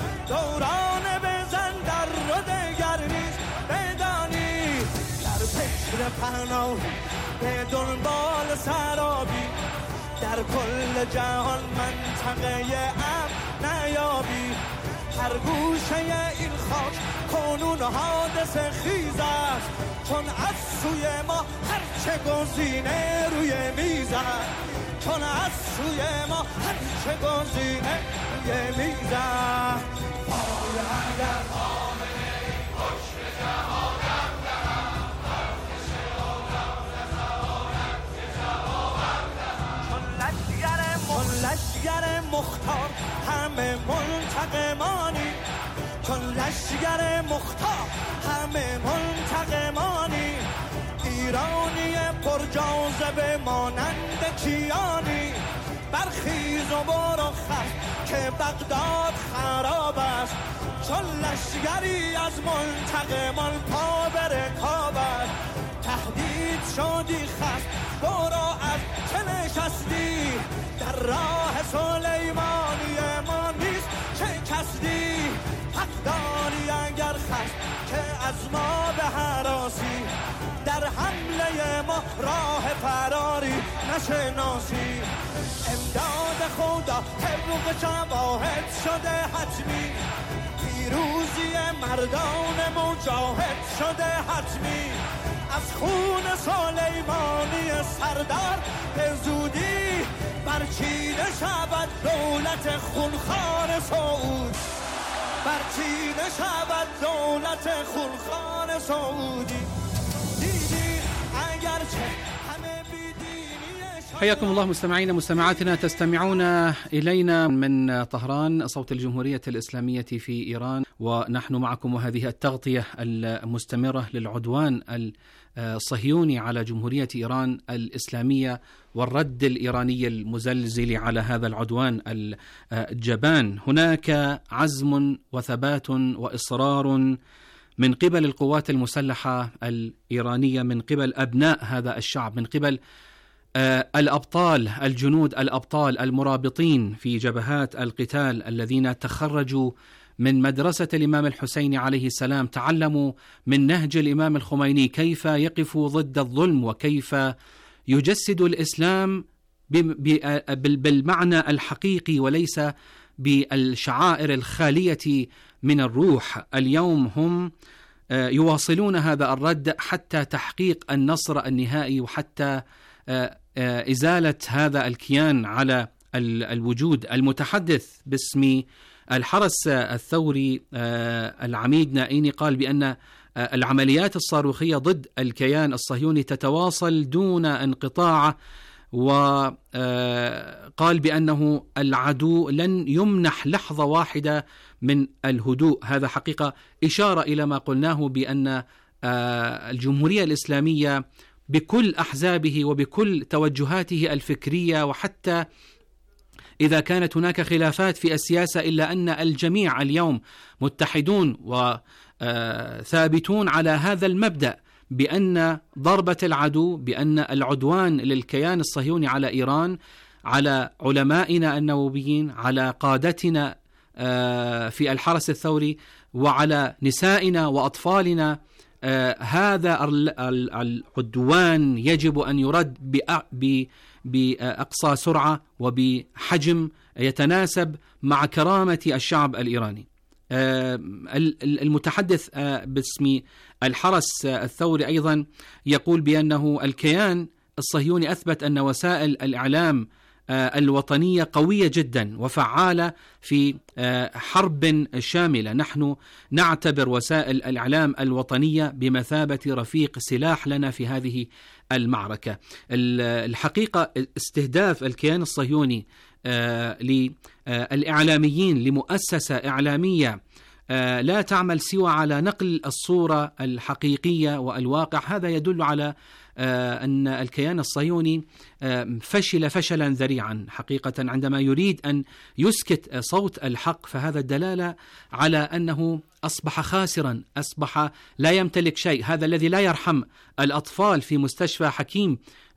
دوران بزن در رو دگر نیست بدانی، در فکر پناهی به دنبال سرابی، در کل جهان منطقه امن نیابی، هر گوشه این خاک کنون حادثه خیز است، چون از سوی ما هر چه گزینه روی میز است، چون از سوی ما هر چه گزینه روی میز است. وای اگر خامنه ای حکم جهادم دهد، ارتش آدم نتواند که جوابم دهد، چون لشگر چون لشگر مختار همه منتقمانی، چون لشگر مختار همه منتقمانی، ایرانی پر جاذبه مانند کیانی، برخیز و برو خست که بغداد خراب است، چون لشگری از منتقمان پا به رکاب است، تهدید شدی خست برو از چه نشستی، در راه سلیمانی ما نیست چه کسدی، حق داری اگر خست که از ما به هراسی، در حمله ما راه فراری نشناسی، امداد خدا طبق شواهد شده حتمی، پیروزی مردان مجاهد شده حتمی، از خون سلیمانی سردار به زودی برچیده شود دولت خونخوار سعود، برچیده شود دولت خونخوار سعودی. دیدی اگرچه همه بیدینی. حياكم الله مستمعينا مستمعاتنا، تستمعون إلينا من طهران صوت الجمهورية الإسلامية في إيران، ونحن معكم وهذه التغطية المستمرة للعدوان الصهيوني على جمهورية إيران الإسلامية والرد الإيراني المزلزل على هذا العدوان الجبان. هناك عزم وثبات وإصرار من قبل القوات المسلحة الإيرانية، من قبل أبناء هذا الشعب، من قبل الأبطال الجنود الأبطال المرابطين في جبهات القتال الذين تخرجوا من مدرسة الإمام الحسين عليه السلام، تعلموا من نهج الإمام الخميني كيف يقفوا ضد الظلم وكيف يجسد الإسلام بالمعنى الحقيقي وليس بالشعائر الخالية من الروح. اليوم هم يواصلون هذا الرد حتى تحقيق النصر النهائي وحتى إزالة هذا الكيان على الوجود. المتحدث باسم الحرس الثوري العميد نائيني قال بأن العمليات الصاروخية ضد الكيان الصهيوني تتواصل دون انقطاع، وقال بأنه العدو لن يمنح لحظة واحدة من الهدوء. هذا حقيقة إشارة إلى ما قلناه بأن الجمهورية الإسلامية بكل أحزابه وبكل توجهاته الفكرية، وحتى إذا كانت هناك خلافات في السياسة، إلا أن الجميع اليوم متحدون وثابتون على هذا المبدأ بأن ضربة العدو، بأن العدوان للكيان الصهيوني على إيران، على علمائنا النوويين، على قادتنا في الحرس الثوري، وعلى نسائنا وأطفالنا، هذا العدوان يجب أن يرد بأقصى سرعة وبحجم يتناسب مع كرامة الشعب الإيراني. المتحدث باسم الحرس الثوري أيضا يقول بأنه الكيان الصهيوني أثبت أن وسائل الإعلام الوطنية قوية جدا وفعالة في حرب شاملة. نحن نعتبر وسائل الإعلام الوطنية بمثابة رفيق سلاح لنا في هذه المعركة. الحقيقة استهداف الكيان الصهيوني للإعلاميين لمؤسسة إعلامية لا تعمل سوى على نقل الصورة الحقيقية والواقع، هذا يدل على أن الكيان الصهيوني فشل فشلا ذريعا حقيقة عندما يريد أن يسكت صوت الحق، فهذا الدلالة على أنه أصبح خاسرا، أصبح لا يمتلك شيء. هذا الذي لا يرحم الأطفال في مستشفى حكيم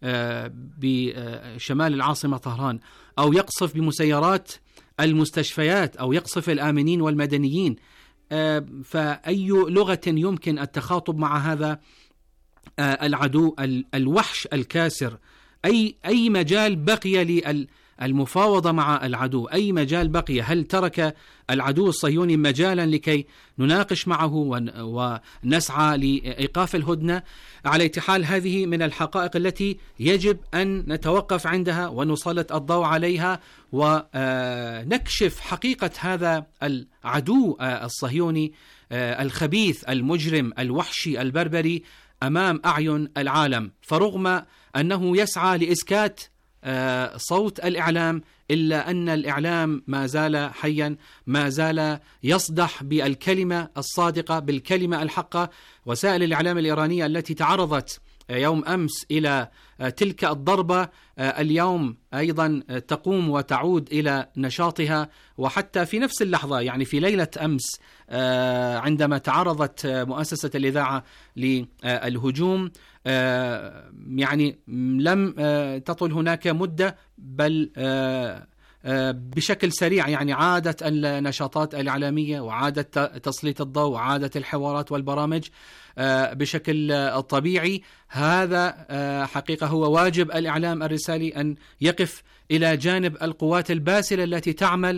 بشمال العاصمة طهران، أو يقصف بمسيرات المستشفيات، أو يقصف الآمنين والمدنيين، فأي لغة يمكن التخاطب مع هذا العدو الوحش الكاسر؟ أي أي مجال بقي للمفاوضة مع العدو؟ أي مجال بقي؟ هل ترك العدو الصهيوني مجالا لكي نناقش معه ونسعى لإيقاف الهدنة؟ على أي حال هذه من الحقائق التي يجب أن نتوقف عندها ونسلط الضوء عليها، ونكشف حقيقة هذا العدو الصهيوني الخبيث المجرم الوحشي البربري أمام أعين العالم. فرغم أنه يسعى لإسكات صوت الإعلام، إلا أن الإعلام ما زال حيا، ما زال يصدح بالكلمة الصادقة، بالكلمة الحقة. وسائل الإعلام الإيرانية التي تعرضت يوم أمس إلى تلك الضربة اليوم أيضا تقوم وتعود إلى نشاطها، وحتى في نفس اللحظة يعني في ليلة أمس عندما تعرضت مؤسسة الإذاعة للهجوم يعني لم تطل هناك مدة، بل بشكل سريع يعني عادت النشاطات الإعلامية، وعادت تسليط الضوء، وعادت الحوارات والبرامج بشكل طبيعي. هذا حقيقة هو واجب الإعلام الرسالي، أن يقف إلى جانب القوات الباسلة التي تعمل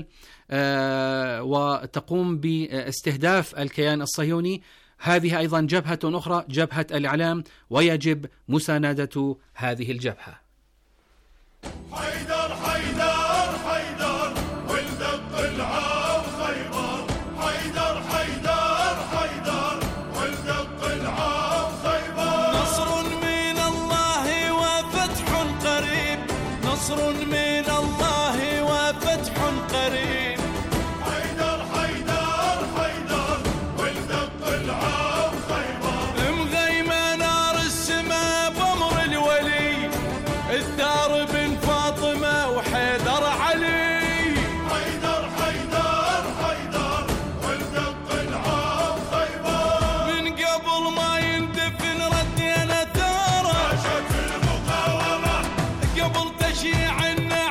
وتقوم باستهداف الكيان الصهيوني. هذه أيضا جبهة أخرى، جبهة الإعلام، ويجب مساندة هذه الجبهة. حيدر حيدر حيدر ولد القلعة وخيبر، حيدر حيدر حيدر ولد القلعة وخيبر. نصر من الله وفتح قريب، نصر من الله وفتح قريب. حيدر حيدر حيدر ولد القلعة وخيبر. مغيمة نار السماء بأمر الولي، الثار بن فاطمة وحيدر علي. حيدر حيدر حيدر ولد القلعة وخيبر. من قبل ما يندفن ردينا ثاره، عاشت المقاومة قبل تشييع النار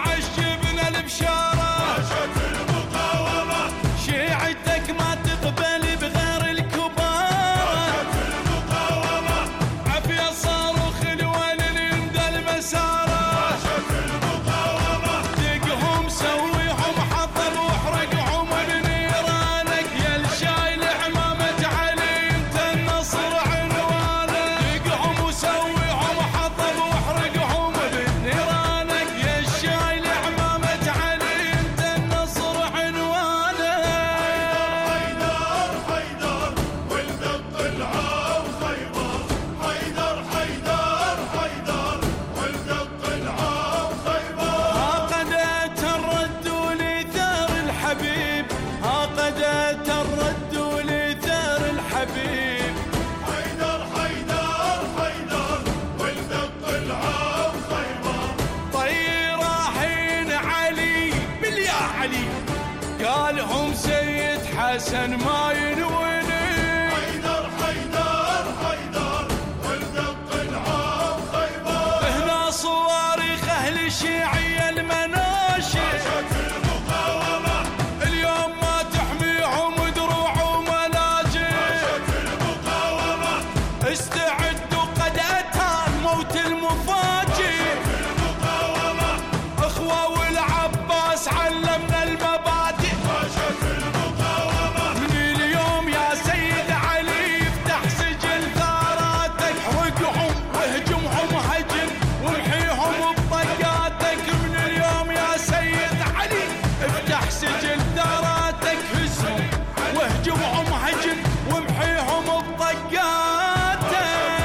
حسن ما ينوني. حيدر حيدر حيدر والدق العام خيبر، هنا صواريخ أهل الشيعية المناشي، عاشت المقاومة اليوم ما تحميهم دروع وملاجئ، عاشت المقاومة استعدوا قد أتى الموت المفاجئ. المقاومة أخوة والعباس علمنا المبادئ، عاشت المقاومة من اليوم يا سيد علي افتح سجل ثاراتك، احرقهم واهجمهم هجم وامحيهم بطياتك. من اليوم يا سيد علي افتح سجل ثاراتك، هزهم واهجمهم هجم وامحيهم بطياتك.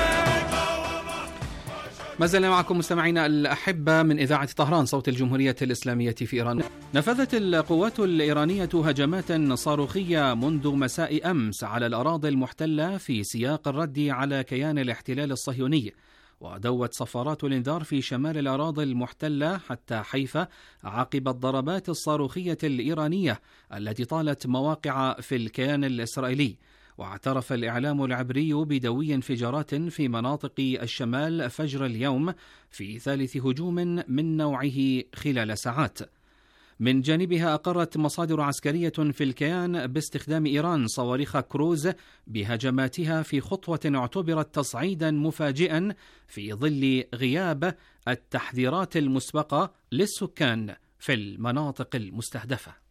ما زلنا معكم مستمعينا الأحبة من إذاعة طهران صوت الجمهورية الإسلامية في إيران. نفذت القوات الإيرانية هجمات صاروخية منذ مساء أمس على الأراضي المحتلة في سياق الرد على كيان الاحتلال الصهيوني، ودوت صفارات الإنذار في شمال الأراضي المحتلة حتى حيفا عقب الضربات الصاروخية الإيرانية التي طالت مواقع في الكيان الإسرائيلي. واعترف الإعلام العبري بدوي انفجارات في مناطق الشمال فجر اليوم في ثالث هجوم من نوعه خلال ساعات. من جانبها أقرت مصادر عسكرية في الكيان باستخدام إيران صواريخ كروز بهجماتها في خطوة اعتبرت تصعيدا مفاجئا في ظل غياب التحذيرات المسبقة للسكان في المناطق المستهدفة.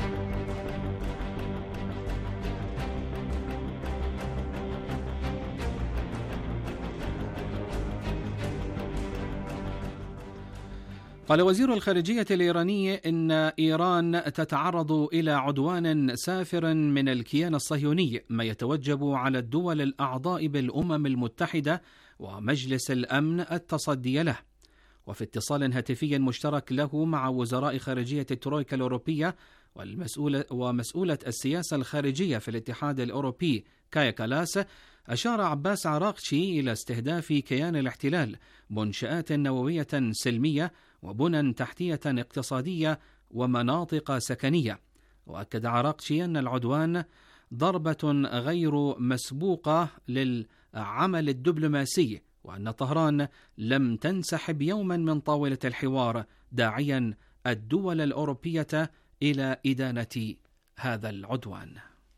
قال وزير الخارجية الإيراني إن إيران تتعرض إلى عدوان سافر من الكيان الصهيوني، ما يتوجب على الدول الأعضاء بالأمم المتحدة ومجلس الأمن التصدي له. وفي اتصال هاتفي مشترك له مع وزراء خارجية الترويكا الأوروبية والمسؤولة ومسؤولة السياسة الخارجية في الاتحاد الأوروبي كايا كالاس، أشار عباس عراقشي إلى استهداف كيان الاحتلال منشآت نووية سلمية وبنى تحتية اقتصادية ومناطق سكنية. وأكد عراقشي أن العدوان ضربة غير مسبوقة للعمل الدبلوماسي، وأن طهران لم تنسحب يوما من طاولة الحوار، داعيا الدول الأوروبية إلى إدانة هذا العدوان.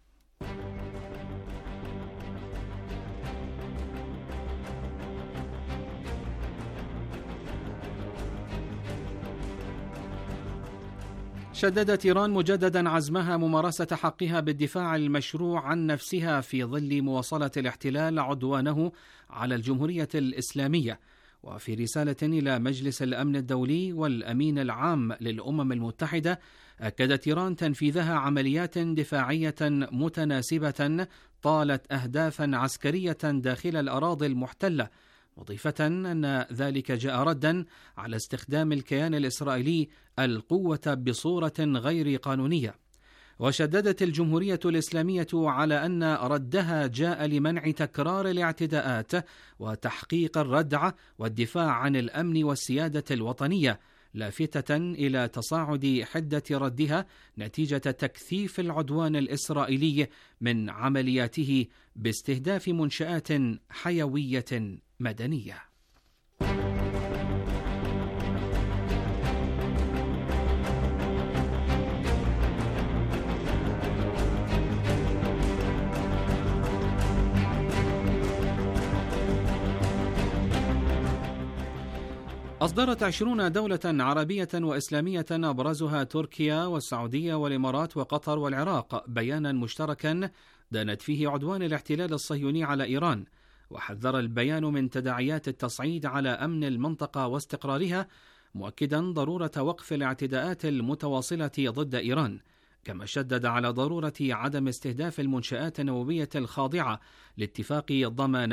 شددت إيران مجددا عزمها ممارسة حقها بالدفاع المشروع عن نفسها في ظل مواصلة الاحتلال عدوانه على الجمهورية الإسلامية. وفي رسالة إلى مجلس الأمن الدولي والأمين العام للأمم المتحدة، أكدت إيران تنفيذها عمليات دفاعية متناسبة طالت أهدافا عسكرية داخل الأراضي المحتلة، مضيفة أن ذلك جاء ردا على استخدام الكيان الإسرائيلي القوة بصورة غير قانونية. وشددت الجمهورية الإسلامية على أن ردها جاء لمنع تكرار الاعتداءات وتحقيق الردع والدفاع عن الأمن والسيادة الوطنية، لافتة إلى تصاعد حدة ردها نتيجة تكثيف العدوان الإسرائيلي من عملياته باستهداف منشآت حيوية مدنية. أصدرت عشرون دولة عربية وإسلامية أبرزها تركيا والسعودية والإمارات وقطر والعراق بيانا مشتركا دانت فيه عدوان الاحتلال الصهيوني على إيران. وحذر البيان من تداعيات التصعيد على أمن المنطقة واستقرارها، مؤكدا ضرورة وقف الاعتداءات المتواصلة ضد إيران، كما شدد على ضرورة عدم استهداف المنشآت النووية الخاضعة لاتفاق ضمان